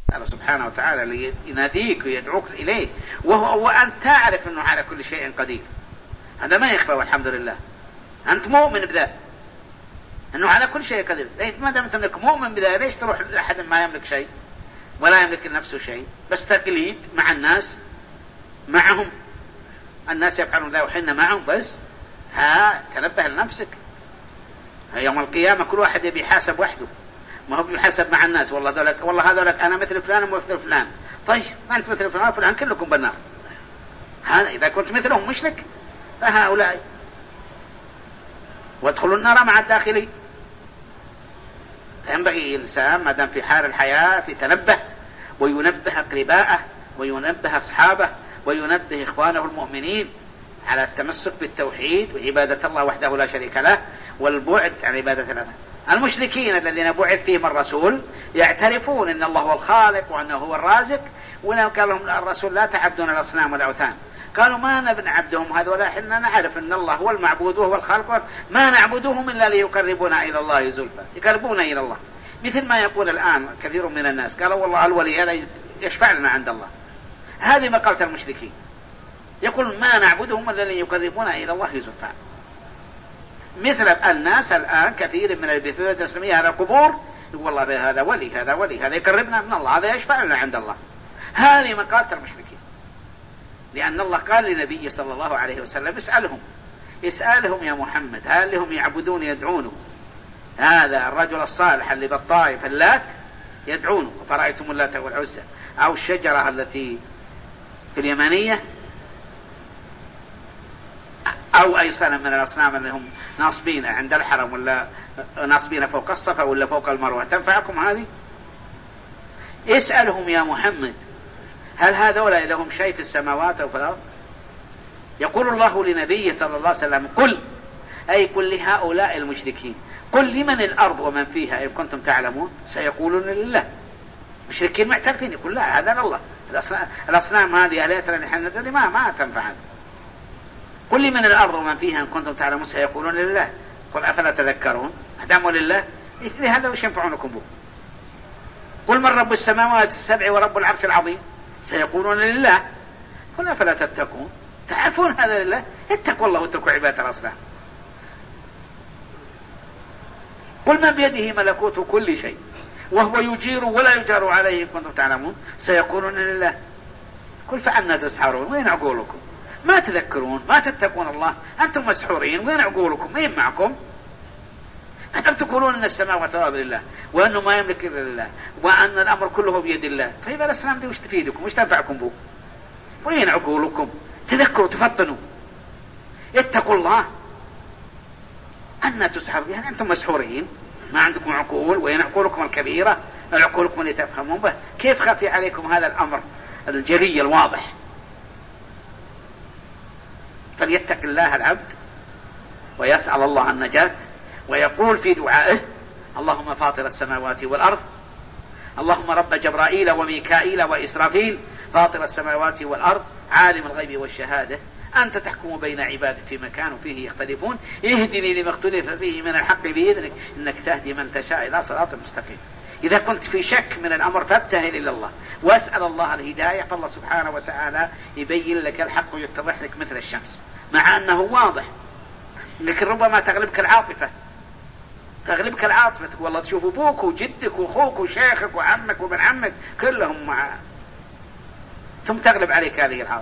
الله سبحانه وتعالى اللي يناديك ويدعوك إليه، وأنت تعرف أنه على كل شيء قدير. هذا ما يخفى والحمد لله. أنت مؤمن بذا أنه على كل شيء قدير. ما دامت أنك مؤمن بذا ليش تروح لأحد ما يملك شيء ولا يملك لنفسه شيء؟ بس تقليد مع الناس، معهم الناس يفعلون ذا وحنا معهم. بس تنبه لنفسك. يوم القيامة كل واحد يبي يحاسب وحده، ما هو بيحاسب مع الناس. والله هذولك أنا مثل فلان ومثل فلان. طيب ما أنت مثل فلان وفلان كلكم بالنار. إذا كنت مثلهم مشرك فهؤلاء وادخلوا النار مع الداخلين. ينبغي الإنسان ما دام في حال الحياة يتنبه وينبه أقرباءه وينبه أصحابه وينبه إخوانه المؤمنين على التمسك بالتوحيد وعبادة الله وحده لا شريك له والبعد عن عبادة الأثنام. المشركين الذين بعث فيهم الرسول يعترفون أن الله هو الخالق وأنه هو الرازق، ولو قال لهم الرسول لا تعبدون الأصنام والأوثان، قالوا ما نعبدهم هذولا، حنا نعرف أن الله هو المعبود وهو الخالق، ما نعبدهم إلا ليقربونا إلى الله زلفى، يقربونا إلى الله. مثل ما يقول الآن كثير من الناس، قالوا والله الولي هذا يشفع لنا عند الله. هذه مقالة المشركين، يقول ما نعبدهم إلا ليقربونا إلى الله زلفى. مثل الناس الآن كثير من البيوت الإسلامية على القبور يقول والله هذا ولي هذا ولي هذا يقربنا من الله هذا يشفع لنا عند الله. هذه مقالة المشركين، لأن الله قال لنبي صلى الله عليه وسلم اسألهم يا محمد هل هم يعبدون يدعونه هذا الرجل الصالح اللي بالطائف اللات يدعونه فرأيتم اللات والعزى، أو الشجرة التي في اليمانية، أو أي صنم من الأصنام اللي هم ناصبين عند الحرم ولا ناصبين فوق الصفا ولا فوق المروة، تنفعكم هذه؟ اسألهم يا محمد هل هذولا لهم شيء في السماوات أو في الأرض؟ يقول الله لنبيه صلى الله عليه وسلم قل لهؤلاء المشركين قل لمن الأرض ومن فيها إن كنتم تعلمون سيقولون لله. مشركين معترفين يقول لا هذا لله، الأصنام هذه أليس لنا ما تنفع. قل لمن الأرض ومن فيها إن كنتم تعلمون سيقولون لله. قل أفلا تذكرون؟ أداموا لله هذا وش ينفعونكم به؟ قل من رب السماوات السبع ورب العرش العظيم سيقولون لله. قل أفلا تتقون؟ تعرفون هذا لله، اتقوا الله واتركوا عبادة الأصنام. قل من بيده ملكوت كل شيء وهو يجير ولا يجار عليه إن كنتم تعلمون سيقولون لله. قل فعلنا تسحرون؟ وين عقولكم؟ ما تذكرون؟ ما تتقون الله؟ أنتم مسحورين، وين عقولكم؟ وين معكم؟ أنتم تقولون أن السماوات والأرض لله وأنه ما يملك إلا لله وأن الأمر كله بيد الله. طيب الأصنام دي وش تفيدكم؟ وش تنفعكم به؟ وين عقولكم؟ تذكروا تفطنوا اتقوا الله. أن تسحرون يعني أنتم مسحورين ما عندكم عقول. وين عقولكم الكبيرة؟ عقولكم اللي تفهمون به. كيف خفي عليكم هذا الأمر الجلي الواضح؟ فليتق الله العبد ويسأل الله النجاة ويقول في دعائه اللهم فاطر السماوات والأرض اللهم رب جبرائيل وميكائيل وإسرافيل فاطر السماوات والأرض عالم الغيب والشهادة أنت تحكم بين عبادك فيما كانوا فيه يختلفون اهدني لما اختلف فيه من الحق بإذنك إنك تهدي من تشاء إلى صراط مستقيم. إذا كنت في شك من الأمر فابتهل إلى الله واسأل الله الهداية، فالله سبحانه وتعالى يبين لك الحق ويتضح لك مثل الشمس مع أنه واضح، لكن ربما تغلبك العاطفة تقول والله تشوف أبوك وجدك وأخوك وشيخك وعمك وابن عمك كلهم مع ثم تغلب عليك هذه العاطفة.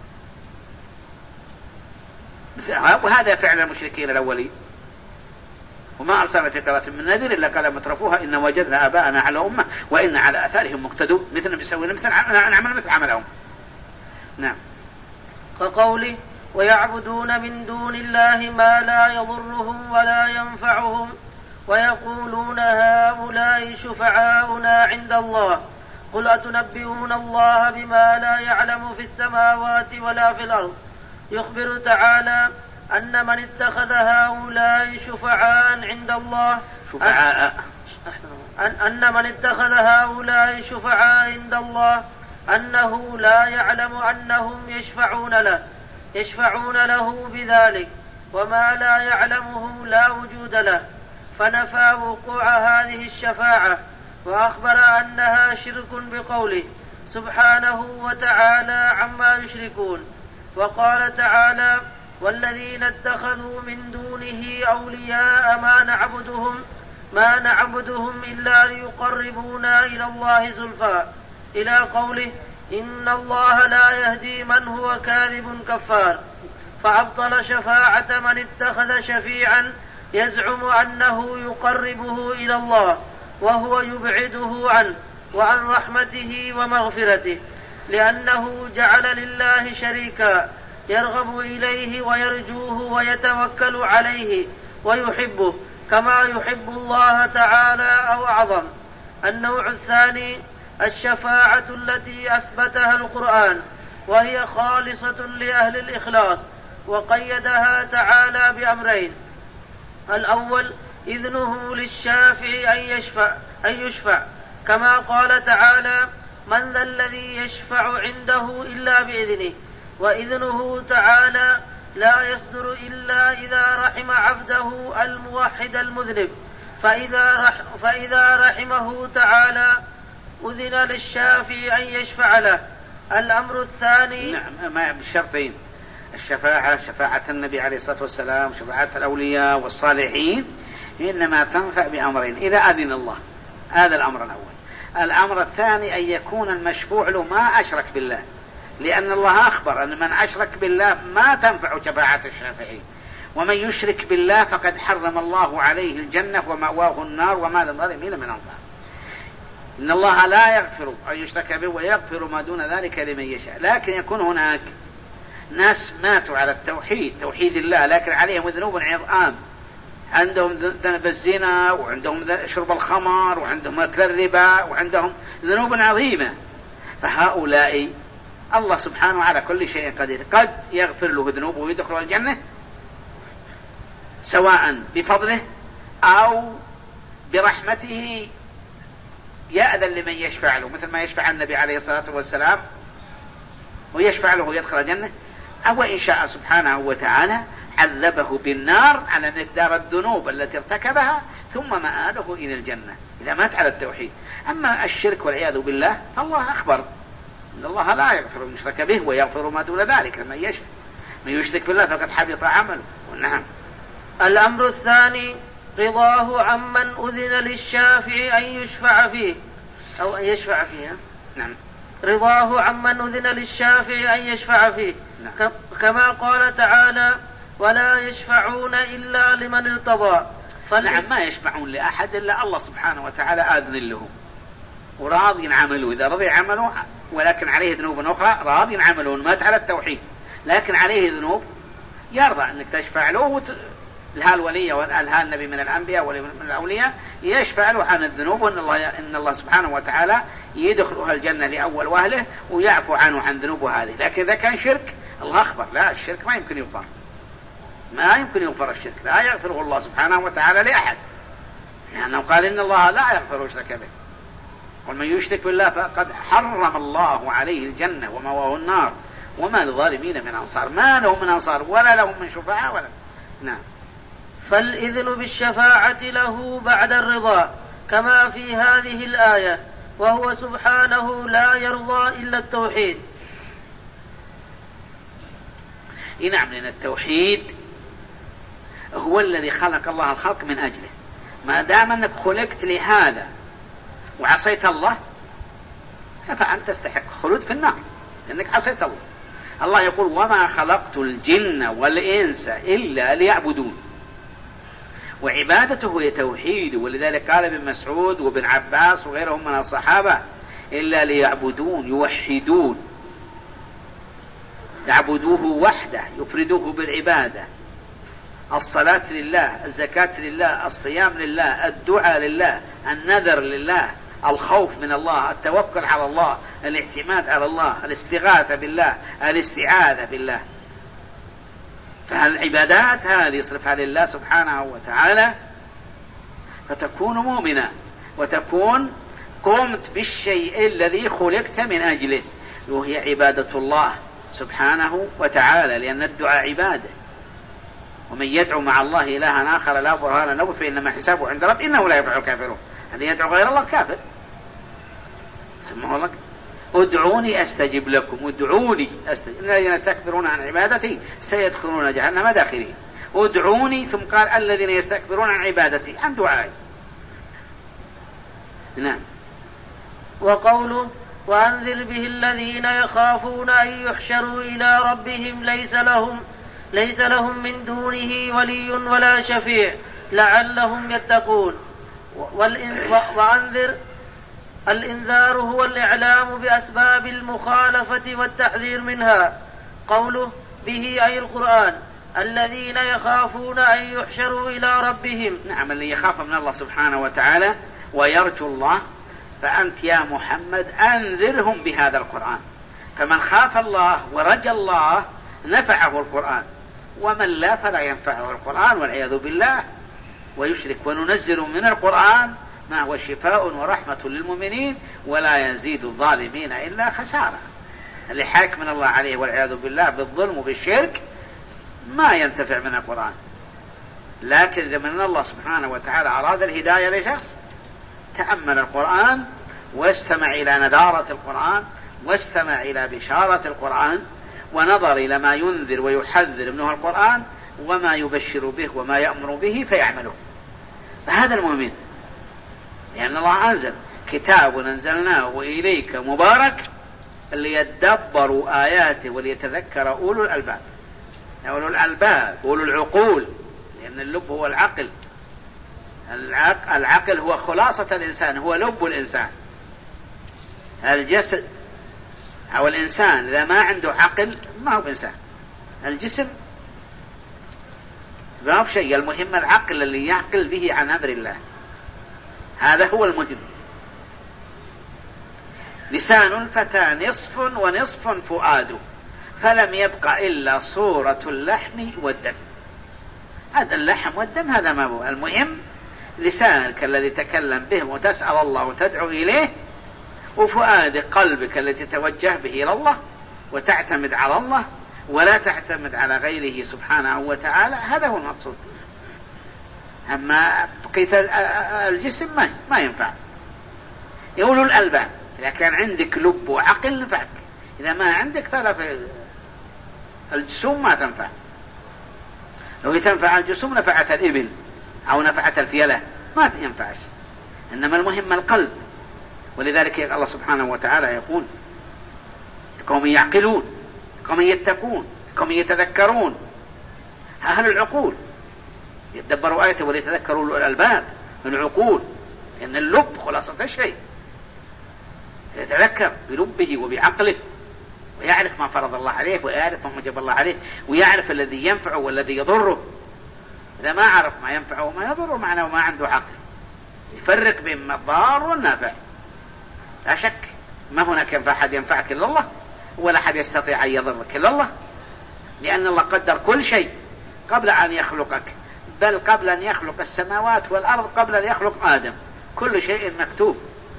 وهذا فعل المشركين الأولين. وما أرسلنا في قرية من نذير إلا قال مترفوها إن وجدنا آباءنا على أمة وإن على آثارهم مقتدون مثل بيسوون نعمل مثل عملهم. نعم. كقوله ويعبدون من دون الله ما لا يضرهم ولا ينفعهم ويقولون هؤلاء شفعاؤنا عند الله قل أتنبئون الله بما لا يعلم في السماوات ولا في الأرض. يخبر تعالى أن من اتخذ هؤلاء شفعاء عند الله أن من اتخذ هؤلاء شفعاء عند الله أنه لا يعلم أنهم يشفعون له بذلك وما لا يعلمه لا وجود له، فنفى وقوع هذه الشفاعة وأخبر أنها شرك بقوله سبحانه وتعالى عما يشركون. وقال تعالى والذين اتخذوا من دونه أولياء ما نعبدهم إلا ليقربونا إلى الله زلفى إلى قوله إن الله لا يهدي من هو كاذب كفار، فأبطل شفاعة من اتخذ شفيعا يزعم أنه يقربه إلى الله وهو يبعده عنه وعن رحمته ومغفرته، لأنه جعل لله شريكا يرغب إليه ويرجوه ويتوكل عليه ويحبه كما يحب الله تعالى أو أعظم. النوع الثاني الشفاعة التي أثبتها القرآن وهي خالصة لأهل الإخلاص، وقيدها تعالى بأمرين: الأول إذنه للشافع أن يشفع كما قال تعالى من ذا الذي يشفع عنده إلا بإذنه، وإذنه تعالى لا يصدر إلا إذا رحم عبده الموحد المذنب، فإذا رحمه تعالى أذن للشافع أن يشفع له. الأمر الثاني نعم بالشرطين: الشفاعة شفاعة النبي عليه الصلاة والسلام، شفاعة الأولياء والصالحين، إنما تنفع بأمرين: إذا أذن الله، هذا الأمر الأول. الأمر الثاني أن يكون المشفوع له ما أشرك بالله، لأن الله أخبر أن من أشرك بالله ما تنفع شفاعة الشافعين، ومن يشرك بالله فقد حرم الله عليه الجنة ومأواه النار وما للظالمين من أنصار. إن الله لا يغفر أن يشرك به ويغفر ما دون ذلك لمن يشاء. لكن يكون هناك ناس ماتوا على التوحيد، توحيد الله، لكن عليهم ذنوب عظام، عندهم ذنب الزنا، وعندهم شرب الخمر، وعندهم أكل الربا، وعندهم ذنوب عظيمة، فهؤلاء الله سبحانه على كل شيء قدير، قد يغفر له ذنوبه ويدخل الجنة سواء بفضله أو برحمته يأذن لمن يشفع له، مثل ما يشفع النبي عليه الصلاة والسلام ويشفع له ويدخل الجنة، أو إن شاء سبحانه وتعالى عذبه بالنار على مقدار الذنوب التي ارتكبها ثم مآله إلى الجنة إذا مات على التوحيد. أما الشرك والعياذ بالله فالله أخبر إن الله لا يغفر أن يشرك به ويغفر ما دون ذلك لمن يشاء، من يشرك بالله فقد حبط عمله. نعم. الأمر الثاني رضاه عمن أذن للشافع أن يشفع فيه أو أن يشفع فيه. نعم. رضاه عمن أذن للشافع أن يشفع فيه. نعم. كما قال تعالى ولا يشفعون إلا لمن ارتضى. نعم، ما يشفعون لأحد إلا الله سبحانه وتعالى آذن له وراضي عمله. إذا رضي عمله ولكن عليه ذنوب أخرى راضي عمله، مات على التوحيد لكن عليه ذنوب، يرضى أنك تشفع له. لها الولي ولها النبي من الأنبياء ومن الأولياء يشفع له عن الذنوب، وإن الله سبحانه وتعالى يدخلها الجنة لأول وأهله ويعفو عنه عن ذنوبه هذه. لكن إذا كان شرك الله أخبر لا، الشرك ما يمكن يغفر، ما يمكن يغفر الشرك، لا يغفره الله سبحانه وتعالى لأحد، لأنه قال إن الله لا يغفر يشرك به ومن يشرك بالله فقد حرم الله عليه الجنة ومأواه النار وما للظالمين من أنصار. ما لهم من أنصار ولا لهم من شفعاء ولا. نعم. فالإذن بالشفاعة له بعد الرضا كما في هذه الآية، وهو سبحانه لا يرضى إلا التوحيد. نعم، لأن التوحيد هو الذي خلق الله الخلق من أجله. ما دام أنك خلقت لهذا وعصيت الله فأنت تستحق خلود في النار لأنك عصيت الله. الله يقول وما خلقت الجن والإنس إلا ليعبدون، وعبادته هي توحيد. ولذلك قال ابن مسعود وابن عباس وغيرهم من الصحابة إلا ليعبدون، يوحدون، يعبدوه وحده، يفردوه بالعبادة. الصلاة لله، الزكاة لله، الصيام لله، الدعاء لله، النذر لله، الخوف من الله، التوكل على الله، الاعتماد على الله، الاستغاثة بالله، الاستعاذة بالله. فالعبادات هذه يصرفها لله سبحانه وتعالى فتكون مؤمنا وتكون قمت بالشيء الذي خلقت من أجله، وهي عبادة الله سبحانه وتعالى، لأن الدعاء عبادة. ومن يدعو مع الله إلها آخر لا برهان له فإنما حسابه عند رب إنه لا يفلح الكافرون. الذي يدعو غير الله كافر. سماه لك ادعوني أستجب لكم، ادعوني أستجب. الذين يستكبرون عن عبادتي سيدخلون جهنم داخرين. ادعوني ثم قال الذين يستكبرون عن عبادتي، عن دعائي. نعم. وقوله وأنذر به الذين يخافون أن يحشروا إلى ربهم ليس لهم من دونه ولي ولا شفيع لعلهم يتقون. وأنذر الإنذار هو الإعلام بأسباب المخالفة والتحذير منها. قوله به أي القرآن الذين يخافون أن يحشروا إلى ربهم. نعم، اللي يخاف من الله سبحانه وتعالى ويرجو الله، فأنت يا محمد أنذرهم بهذا القرآن. فمن خاف الله ورجى الله نفعه القرآن، ومن لا فلا ينفعه القرآن والعياذ بالله ويشرك. وننزل من القرآن ما هو شفاء ورحمة للمؤمنين ولا يزيد الظالمين إلا خسارة. اللي حاك من الله عليه والعياذ بالله بالظلم وبالشرك ما ينتفع من القرآن. لكن إذا من الله سبحانه وتعالى أراد الهداية لشخص تأمل القرآن واستمع إلى نذارة القرآن واستمع إلى بشارة القرآن ونظر إلى ما ينذر ويحذر منه القرآن وما يبشر به وما يأمر به فيعمله. فهذا المؤمن، لأن الله أنزل كتاب أنزلناه إليك مبارك ليدبروا آياته وليتذكر أولو الألباب. أولو الألباب أولو العقول، لأن اللب هو العقل. العقل هو خلاصة الإنسان، هو لب الإنسان. الجسد أو الإنسان إذا ما عنده عقل ما هو إنسان. الجسم ما هو شيء. المهم العقل اللي يعقل به عن أمر الله، هذا هو المهم. لسان الفتى نصف ونصف فؤاده فلم يبق إلا صورة اللحم والدم. هذا اللحم والدم هذا ما هو المهم. لسانك الذي تكلم به وتسأل الله وتدعو إليه، وفؤادك قلبك الذي تتوجه به إلى الله وتعتمد على الله ولا تعتمد على غيره سبحانه وتعالى. هذا هو المقصود. أما بقيت الجسم ما ينفع. يقولوا الألباب إذا كان عندك لب وعقل نفعك، إذا ما عندك فلا الجسوم ما تنفع. لو تنفع الجسوم نفعت الإبل أو نفعت الفيلة، ما ينفعش. إنما المهم القلب. ولذلك الله سبحانه وتعالى يقول قوم يعقلون، قوم يتقون، قوم يتذكرون. أهل العقول يتدبروا آيته وليتذكروا الألباب العقول، لأن اللب خلاصة الشيء. يتذكر بلبه وبعقله ويعرف ما فرض الله عليه ويعرف ما وجب الله عليه ويعرف الذي ينفعه والذي يضره. إذا ما عرف ما ينفعه وما يضره معناه ما عنده عقل يفرق بين الضار والنافع. لا شك ما هناك أحد ينفعك إلا الله ولا أحد يستطيع أن يضرك إلا الله، لأن الله قدر كل شيء قبل أن يخلقك، بل قبل أن يخلق السماوات والأرض، قبل أن يخلق آدم. كل شيء مكتوب.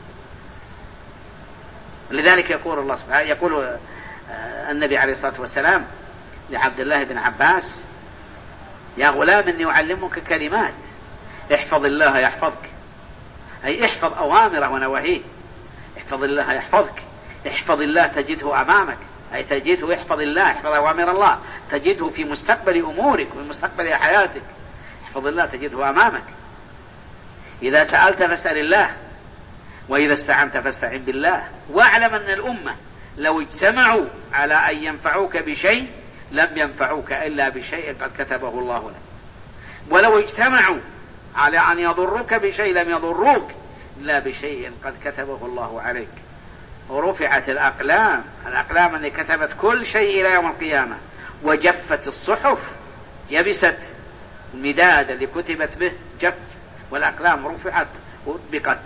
لذلك يقول الله سبحانه، يقول النبي عليه الصلاة والسلام لعبد الله بن عباس: يا غلام إني أعلمك كلمات احفظ الله يحفظك. أي احفظ أوامره ونواهيه. احفظ الله يحفظك. احفظ الله تجده أمامك، أي تجده احفظ الله، احفظ أوامر الله تجده في مستقبل أمورك وفي مستقبل حياتك. احفظ الله تجده أمامك. إذا سألت فاسأل الله، وإذا استعنت فاستعن بالله. واعلم أن الأمة لو اجتمعوا على أن ينفعوك بشيء لم ينفعوك إلا بشيء قد كتبه الله لك، ولو اجتمعوا على أن يضروك بشيء لم يضروك إلا بشيء قد كتبه الله عليك. ورفعت الأقلام، الأقلام التي كتبت كل شيء إلى يوم القيامة، وجفت الصحف، يبست المداد اللي كتبت به جف، والأقلام رفعت وأطبقت،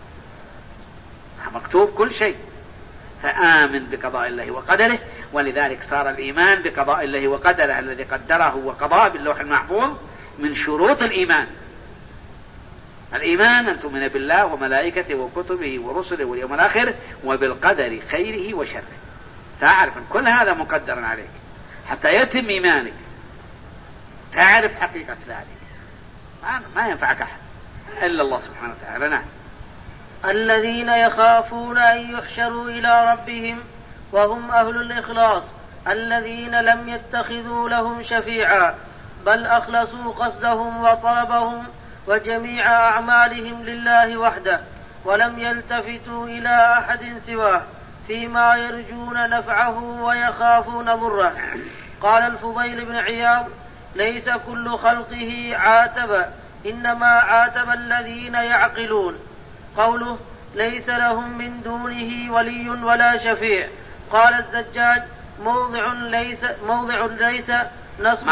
مكتوب كل شيء. فآمن بقضاء الله وقدره. ولذلك صار الإيمان بقضاء الله وقدره الذي قدره وقضاه باللوح المحفوظ من شروط الإيمان. الإيمان أن تؤمن بالله وملائكته وكتبه ورسله واليوم الآخر وبالقدر خيره وشره. تعرف أن كل هذا مقدر عليك حتى يتم إيمانك، تعرف حقيقة ذلك. ما ينفعك أحد إلا الله سبحانه وتعالى. نعم. الذين يخافون أن يحشروا إلى ربهم وهم أهل الإخلاص الذين لم يتخذوا لهم شفيعا بل أخلصوا قصدهم وطلبهم وجميع أعمالهم لله وحده ولم يلتفتوا إلى أحد سواه فيما يرجون نفعه ويخافون ضره. قال الفضيل بن عياض: ليس كل خلقه عاتب إنما عاتب الذين يعقلون. قوله ليس لهم من دونه ولي ولا شفيع. قال الزجاج: موضع ليس نصب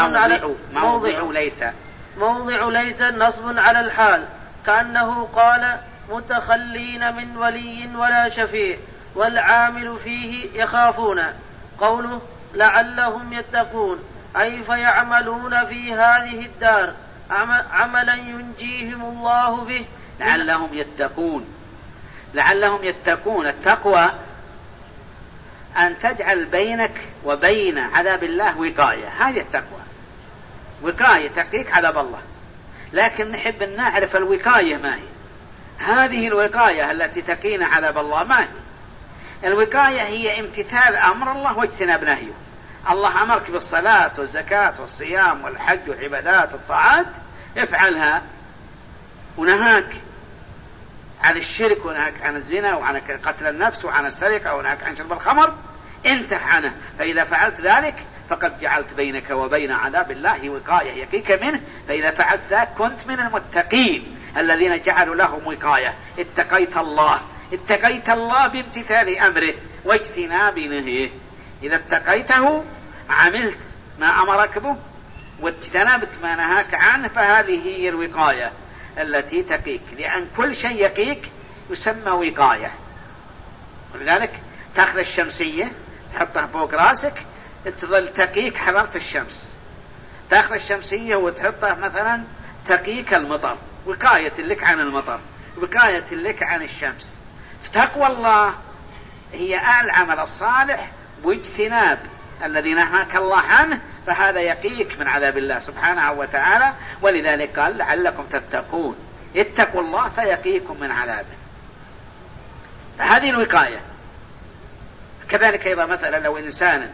على الحال كأنه قال متخلين من ولي ولا شفيع والعامل فيه يخافون. قوله لعلهم يتقون أي فيعملون في هذه الدار عملا ينجيهم الله به. لعلهم يتقون. التقوى أن تجعل بينك وبين عذاب الله وقاية، هذه التقوى، وقاية تقيك عذاب الله. لكن نحب أن نعرف الوقاية ما هي. هذه الوقاية التي تقينا عذاب الله ما هي؟ الوقاية هي امتثال أمر الله واجتناب نهيه. الله أمرك بالصلاة والزكاة والصيام والحج والعبادات الطاعات افعلها، ونهاك عن الشرك ونهاك عن الزنا وعن قتل النفس وعن السرقة ونهاك عن شرب الخمر، انتهى عنه. فإذا فعلت ذلك فقد جعلت بينك وبين عذاب الله وقاية يقيك منه. فإذا فعلت ذلك كنت من المتقين الذين جعلوا لهم وقاية. اتقيت الله بامتثال أمره واجتناب نهيه. إذا اتقيته عملت ما أمرك به واجتنبت ما نهاك عنه، فهذه هي الوقاية التي تقيك، لأن كل شيء يقيك يسمى وقاية. ولذلك تأخذ الشمسية تحطها فوق راسك تظل تقيك حرارة الشمس، تأخذ الشمسية وتحطها مثلا تقيك المطر، وقاية لك عن المطر، وقاية لك عن الشمس. فتقوى الله هي العمل الصالح واجتناب الذي نهاك الله عنه، فهذا يقيك من عذاب الله سبحانه وتعالى. ولذلك قال لعلكم تتقون، اتقوا الله فيقيكم من عذابه. هذه الوقاية. كذلك أيضا مثلا لو إنسان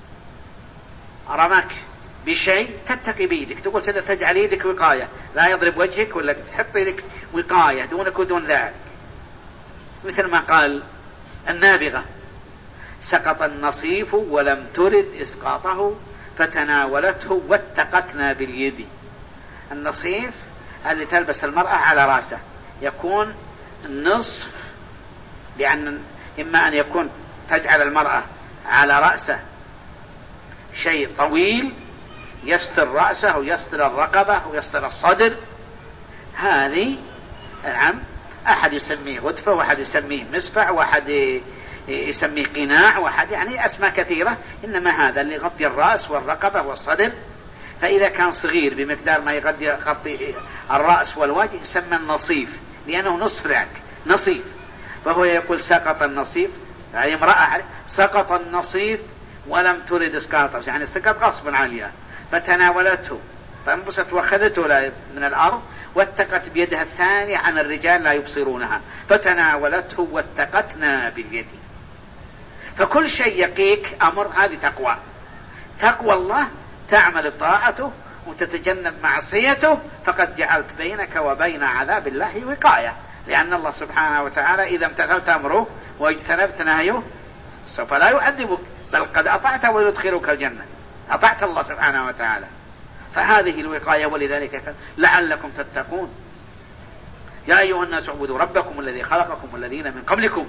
رماك بشيء تتقي بيدك، تقول تجعل يدك وقاية، لا يضرب وجهك ولا تحط يدك وقاية دونك ودون ذلك. مثل ما قال النابغة: سقط النصيف ولم ترد إسقاطه فتناولته واتقتنا باليد. النصيف اللي تلبس المرأة على رأسه يكون نصف، لأن إما أن يكون تجعل المرأة على رأسه شيء طويل يستر رأسه ويستر الرقبة ويستر الصدر، هذه أحد يسميه غدفة، واحد يسميه مسفع، واحد يسميه قناع، واحد يعني أسماء كثيرة. إنما هذا اللي يغطي الرأس والرقبة والصدر. فإذا كان صغير بمقدار ما يغطي الرأس والوجه يسمى النصيف، لأنه نصف ذاك نصيف. فهو يقول سقط النصيف، يعني امرأة سقط النصيف ولم ترد اسقاطه، يعني سقط غصبا عليها، فتناولته فانبسط واخذته من الأرض واتقت بيدها الثانية عن الرجال لا يبصرونها، فتناولته واتقتنا باليد. فكل شيء يقيك أمر، هذه تقوى. تقوى الله تعمل بطاعته وتتجنب معصيته، فقد جعلت بينك وبين عذاب الله وقاية. لأن الله سبحانه وتعالى إذا امتثلت أمره واجتنبت نهيه سوف لا يعذبك، بل قد أطعت ويدخلك الجنة، أطعت الله سبحانه وتعالى. فهذه الوقاية. ولذلك لعلكم تتقون يا أيها الناس اعبدوا ربكم الذي خلقكم والذين من قبلكم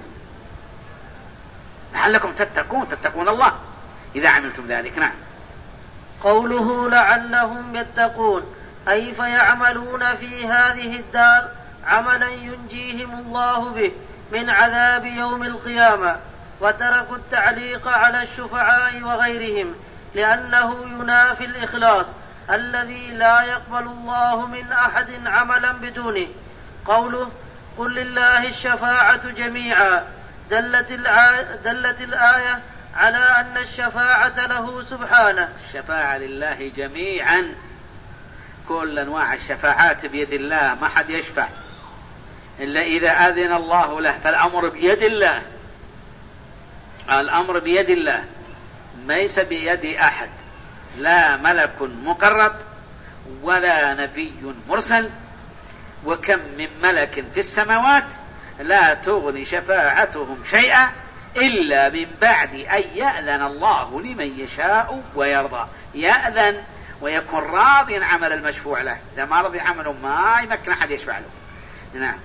لعلكم تتقون الله إذا عملتم ذلك. نعم. قوله لعلهم يتقون أي فيعملون في هذه الدار عملا ينجيهم الله به من عذاب يوم القيامة، وتركوا التعليق على الشفعاء وغيرهم لأنه ينافي الإخلاص الذي لا يقبل الله من أحد عملا بدونه. قوله قل لله الشفاعة جميعا دلت الآية على أن الشفاعة له سبحانه. الشفاعة لله جميعا، كل أنواع الشفاعات بيد الله، ما حد يشفع إلا إذا أذن الله له، فالأمر بيد الله، الأمر بيد الله ليس بيد أحد، لا ملك مقرب ولا نبي مرسل. وكم من ملك في السماوات لا تغني شفاعتهم شيئا إلا من بعد أن يأذن الله لمن يشاء ويرضى. يأذن ويكون راضيا عمل المشفوع له، إذا ما رضي عمله ما يمكن أحد يشفع له. نعم.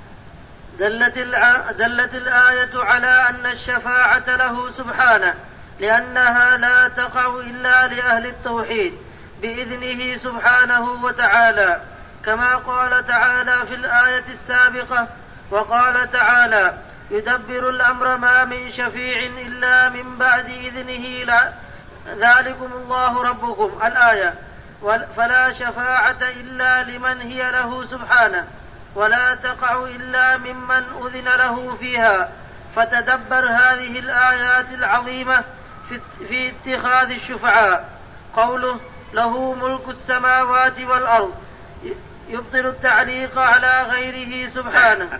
دلت الآية على أن الشفاعة له سبحانه، لأنها لا تقع إلا لأهل التوحيد بإذنه سبحانه وتعالى، كما قال تعالى في الآية السابقة: وقال تعالى: يدبر الأمر ما من شفيع إلا من بعد إذنه ذلكم الله ربكم، الآية. فلا شفاعة إلا لمن هي له سبحانه، ولا تقع إلا ممن أذن له فيها. فتدبر هذه الآيات العظيمة في اتخاذ الشفعاء. قوله: له ملك السماوات والأرض يبطل التعليق على غيره سبحانه.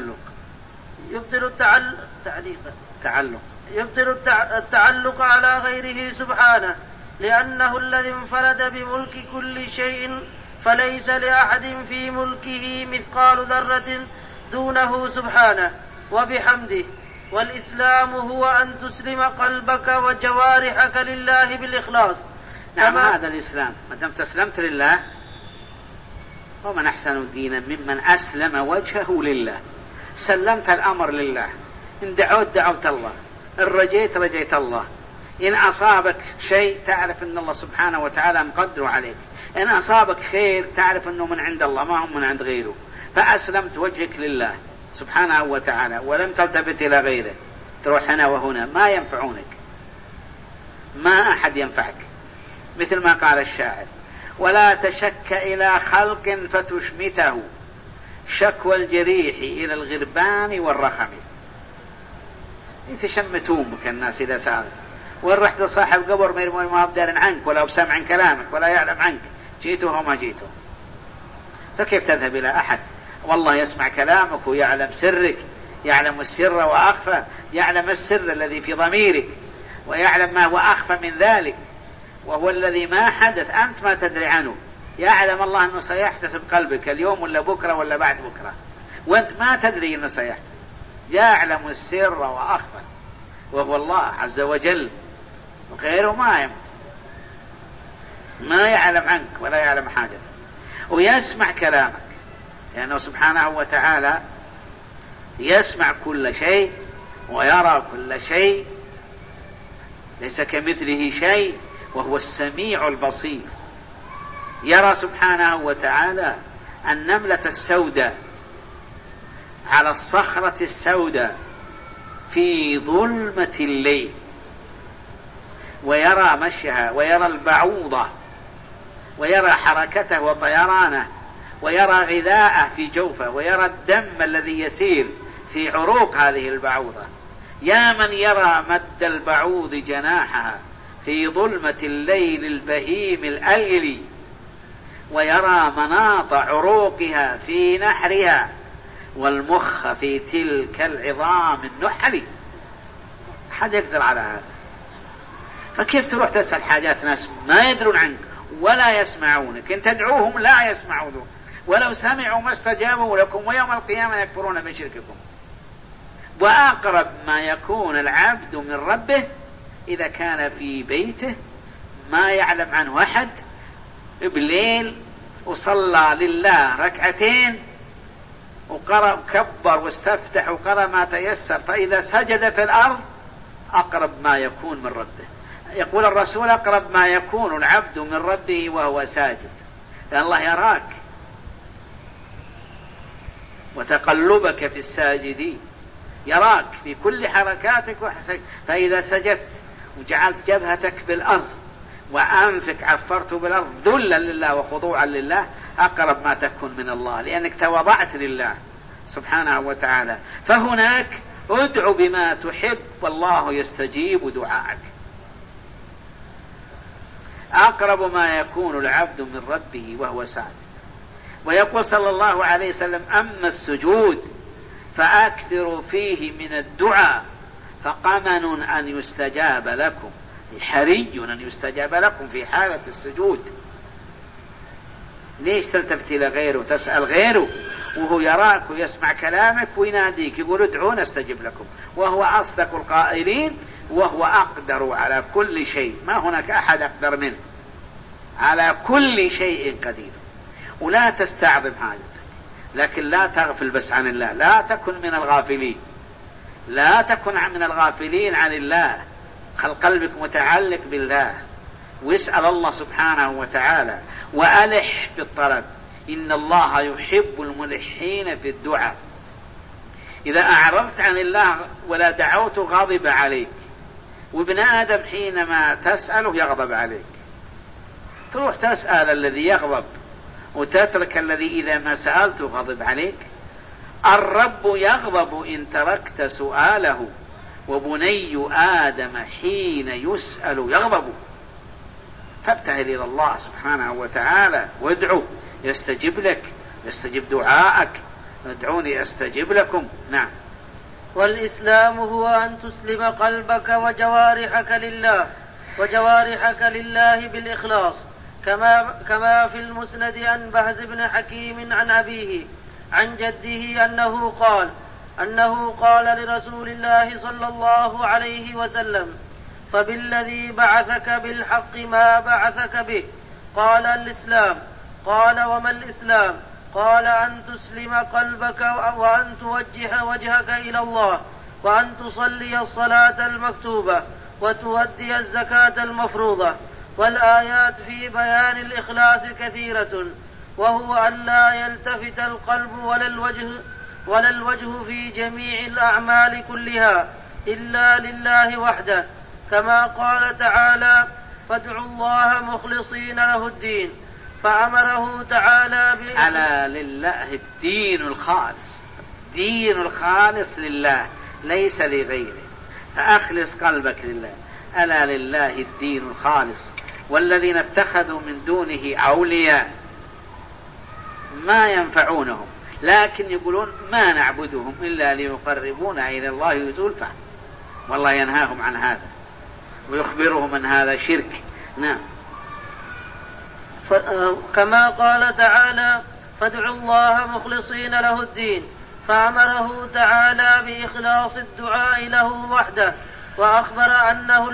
يبطل التعلق على غيره سبحانه، لأنه الذي انفرد بملك كل شيء، فليس لأحد في ملكه مثقال ذرة دونه سبحانه وبحمده. والإسلام هو أن تسلم قلبك وجوارحك لله بالإخلاص. نعم، هذا الإسلام. ما دام تسلمت لله، ومن أحسن دينا ممن أسلم وجهه لله. سلمت الأمر لله، إن دعوت الله، إن رجيت الله. إن أصابك شيء تعرف أن الله سبحانه وتعالى مقدر عليك، إن أصابك خير تعرف أنه من عند الله ما هم من عند غيره. فأسلمت وجهك لله سبحانه وتعالى، ولم تلتفت إلى غيره. تروح هنا وهنا ما ينفعونك، ما أحد ينفعك. مثل ما قال الشاعر: ولا تشك إلى خلق فتشمته، شكوى الجريح إلى الغربان والرخم. يتشمتون الناس إذا سألت، وإن رحت صاحب قبر ما بدار عنك ولا بسمع عن كلامك ولا يعلم عنك، جيته وما جيته. فكيف تذهب إلى أحد والله يسمع كلامك ويعلم سرك، يعلم السر وأخفى، يعلم السر الذي في ضميرك، ويعلم ما هو أخفى من ذلك، وهو الذي ما حدث أنت ما تدري عنه. يعلم الله أنه سيحدث بقلبك اليوم ولا بكرة ولا بعد بكرة، وأنت ما تدري أنه سيحدث. يعلم السر وأخفى، وهو الله عز وجل، وغيره ما يعلم عنك ولا يعلم حاجتك. ويسمع كلامك، لأنه سبحانه وتعالى يسمع كل شيء ويرى كل شيء، ليس كمثله شيء وهو السميع البصير. يرى سبحانه وتعالى النملة السوداء على الصخرة السوداء في ظلمة الليل، ويرى مشيها، ويرى البعوضة، ويرى حركته وطيرانه، ويرى غذاءه في جوفه، ويرى الدم الذي يسير في عروق هذه البعوضة. يا من يرى مد البعوض جناحها في ظلمة الليل البهيم الأليل، ويرى مناط عروقها في نحرها، والمخ في تلك العظام النحل. حد يقدر على هذا؟ فكيف تروح تسأل حاجات ناس ما يدرون عنك ولا يسمعونك؟ إن تدعوهم لا يسمعون، ولو سمعوا ما استجابوا لكم، ويوم القيامة يكفرون بشرككم. وأقرب ما يكون العبد من ربه إذا كان في بيته ما يعلم عنه أحد، بالليل وصلى لله ركعتين وقرأ كبر واستفتح وقرأ ما تيسر، فإذا سجد في الأرض أقرب ما يكون من ربه. يقول الرسول: أقرب ما يكون العبد من ربه وهو ساجد، لأن الله يراك وتقلبك في الساجدين، يراك في كل حركاتك وحسك. فإذا سجدت وجعلت جبهتك بالأرض وأنفك عفرت بالأرض ذلا لله وخضوعا لله، أقرب ما تكون من الله، لأنك تواضعت لله سبحانه وتعالى. فهناك ادع بما تحب والله يستجيب دعاءك. أقرب ما يكون العبد من ربه وهو ساجد. ويقول صلى الله عليه وسلم: أما السجود فأكثروا فيه من الدعاء، فقمن أن يستجاب لكم، حري أن يستجاب لكم في حالة السجود. ليش تلتفت إلى غيره وتسأل غيره وهو يراك ويسمع كلامك ويناديك يقول ادعون استجب لكم، وهو أصدق القائلين وهو أقدر على كل شيء، ما هناك أحد أقدر منه، على كل شيء قدير. ولا تستعظم حاجتك، لكن لا تغفل بس عن الله، لا تكن من الغافلين، لا تكن من الغافلين عن الله، خل قلبك متعلق بالله، واسأل الله سبحانه وتعالى، وألح في الطلب، إن الله يحب الملحين في الدعاء. إذا أعرضت عن الله ولا دعوت غضب عليك، وابن آدم حينما تسأله يغضب عليك، تروح تسأل الذي يغضب وتترك الذي إذا ما سألته غضب عليك. الرب يغضب إن تركت سؤاله، وبني آدم حين يسأل يغضب. فابتهل إلى الله سبحانه وتعالى وادعو يستجب لك، يستجب دعاءك، ادعوني أستجب لكم. نعم. والإسلام هو أن تسلم قلبك وجوارحك لله بالإخلاص، كما في المسند عن بهز بن حكيم عن أبيه عن جده أنه قال لرسول الله صلى الله عليه وسلم: فبالذي بعثك بالحق ما بعثك به. قال: الإسلام. قال: وما الإسلام؟ قال: أن تسلم قلبك، وأن توجه وجهك إلى الله، وأن تصلي الصلاة المكتوبة، وتؤدي الزكاة المفروضة. والآيات في بيان الإخلاص كثيرة، وهو أن لا يلتفت القلب ولا الوجه في جميع الأعمال كلها إلا لله وحده، كما قال تعالى: فادعوا الله مخلصين له الدين. فأمره تعالى ألا لله الدين الخالص، دين الخالص لله ليس لغيره، فأخلص قلبك لله. ألا لله الدين الخالص، والذين اتخذوا من دونه أولياء ما ينفعونهم، لكن يقولون ما نعبدهم إلا ليقربونا إلى الله زلفى، والله ينهاهم عن هذا ويخبرهم أن هذا شرك. نعم. كما قال تعالى: فادعوا الله مخلصين له الدين. فأمره تعالى بإخلاص الدعاء له وحده، وأخبر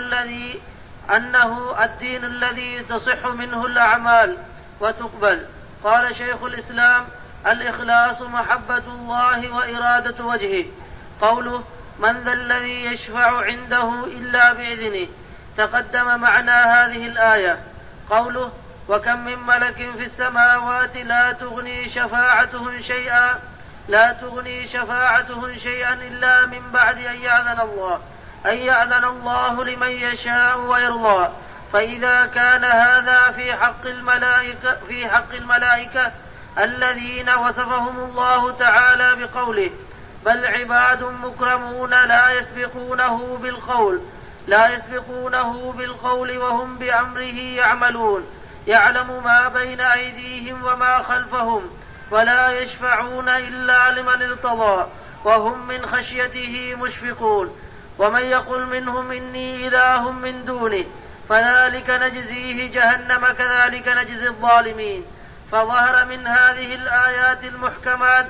أنه الدين الذي تصح منه الأعمال وتقبل. قال شيخ الإسلام: الإخلاص محبة الله وإرادة وجهه. قوله: من ذا الذي يشفع عنده إلا بإذنه، تقدم معنى هذه الآية. قوله: وكم من ملك في السماوات لا تغني شفاعتهم شيئا إلا من بعد أن يأذن الله لمن يشاء ويرضى. فإذا كان هذا في حق الملائكة الذين وصفهم الله تعالى بقوله: بل عباد مكرمون لا يسبقونه بالقول وهم بأمره يعملون، يعلم ما بين أيديهم وما خلفهم، ولا يشفعون إلا لمن ارتضى، وهم من خشيته مشفقون. ومن يقل منهم إني إله من دونه فذلك نجزيه جهنم كذلك نجزي الظالمين. فظهر من هذه الآيات المحكمات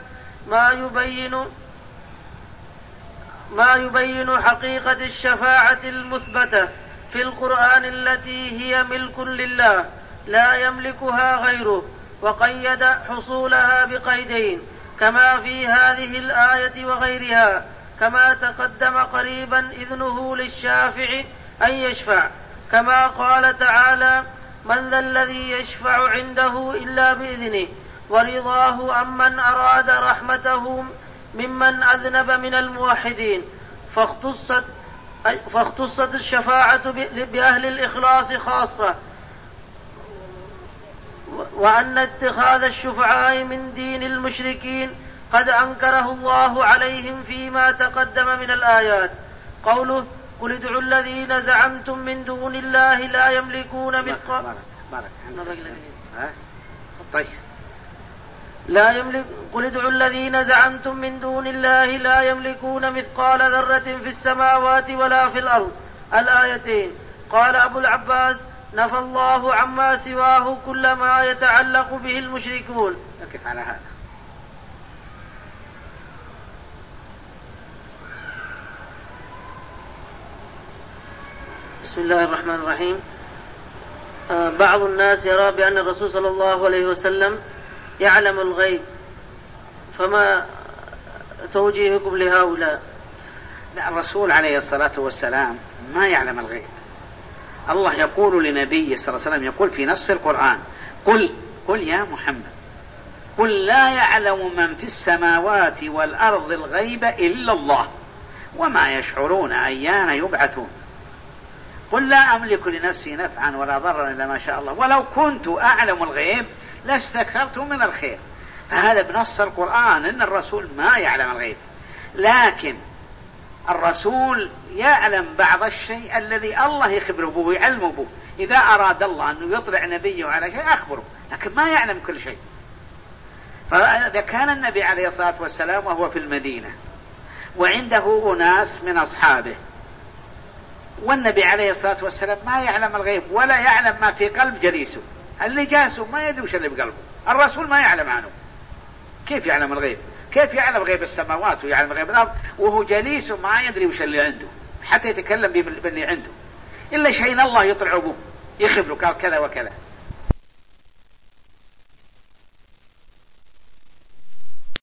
ما يبين حقيقة الشفاعة المثبتة في القرآن التي هي ملك لله لا يملكها غيره، وقيد حصولها بقيدين كما في هذه الآية وغيرها، كما تقدم قريبا إذنه للشافع أن يشفع، كما قال تعالى: من ذا الذي يشفع عنده إلا بإذنه، ورضاه أمن أراد رحمته ممن أذنب من الموحدين. فاختصت الشفاعة بأهل الإخلاص خاصة، وأن اتخاذ الشفعاء من دين المشركين قد أنكره الله عليهم فيما تقدم من الآيات. قوله: قل ادعوا الذين زعمتم من دون الله لا يملكون مثقال. طيب لا يملك قل ادعوا الذين زعمتم من دون الله لا يملكون مثقال ذرة في السماوات ولا في الأرض الآيتين. قال أبو العباس نفى الله عما سواه كل ما يتعلق به المشركون. أكف على هذا. بسم الله الرحمن الرحيم. بعض الناس يرى بأن الرسول صلى الله عليه وسلم يعلم الغيب، فما توجيهكم لهؤلاء؟ لا، الرسول عليه الصلاة والسلام ما يعلم الغيب. الله يقول لنبيه صلى الله عليه وسلم، يقول في نص القرآن قل يا محمد قل لا يعلم من في السماوات والأرض الغيب إلا الله وما يشعرون أيان يبعثون. قل لا أملك لنفسي نفعا ولا ضرا إلا ما شاء الله ولو كنت أعلم الغيب لاستكثرت من الخير. فهذا بنص القرآن أن الرسول ما يعلم الغيب، لكن الرسول يعلم بعض الشيء الذي الله يخبره به ويعلمه به. إذا أراد الله أنه يطلع نبيه على شيء أخبره، لكن ما يعلم كل شيء. فإذا كان النبي عليه الصلاة والسلام وهو في المدينة وعنده أناس من أصحابه، والنبي عليه الصلاة والسلام ما يعلم الغيب ولا يعلم ما في قلب جليسه، اللي جالسه ما يدري وش اللي بقلبه، الرسول ما يعلم عنه، كيف يعلم الغيب؟ كيف يعلم غيب السماوات ويعلم غيب الأرض وهو جليسه ما يدري وش اللي عنده حتى يتكلم باللي عنده؟ إلا شيء الله يطلع به يخبره قال كذا وكذا.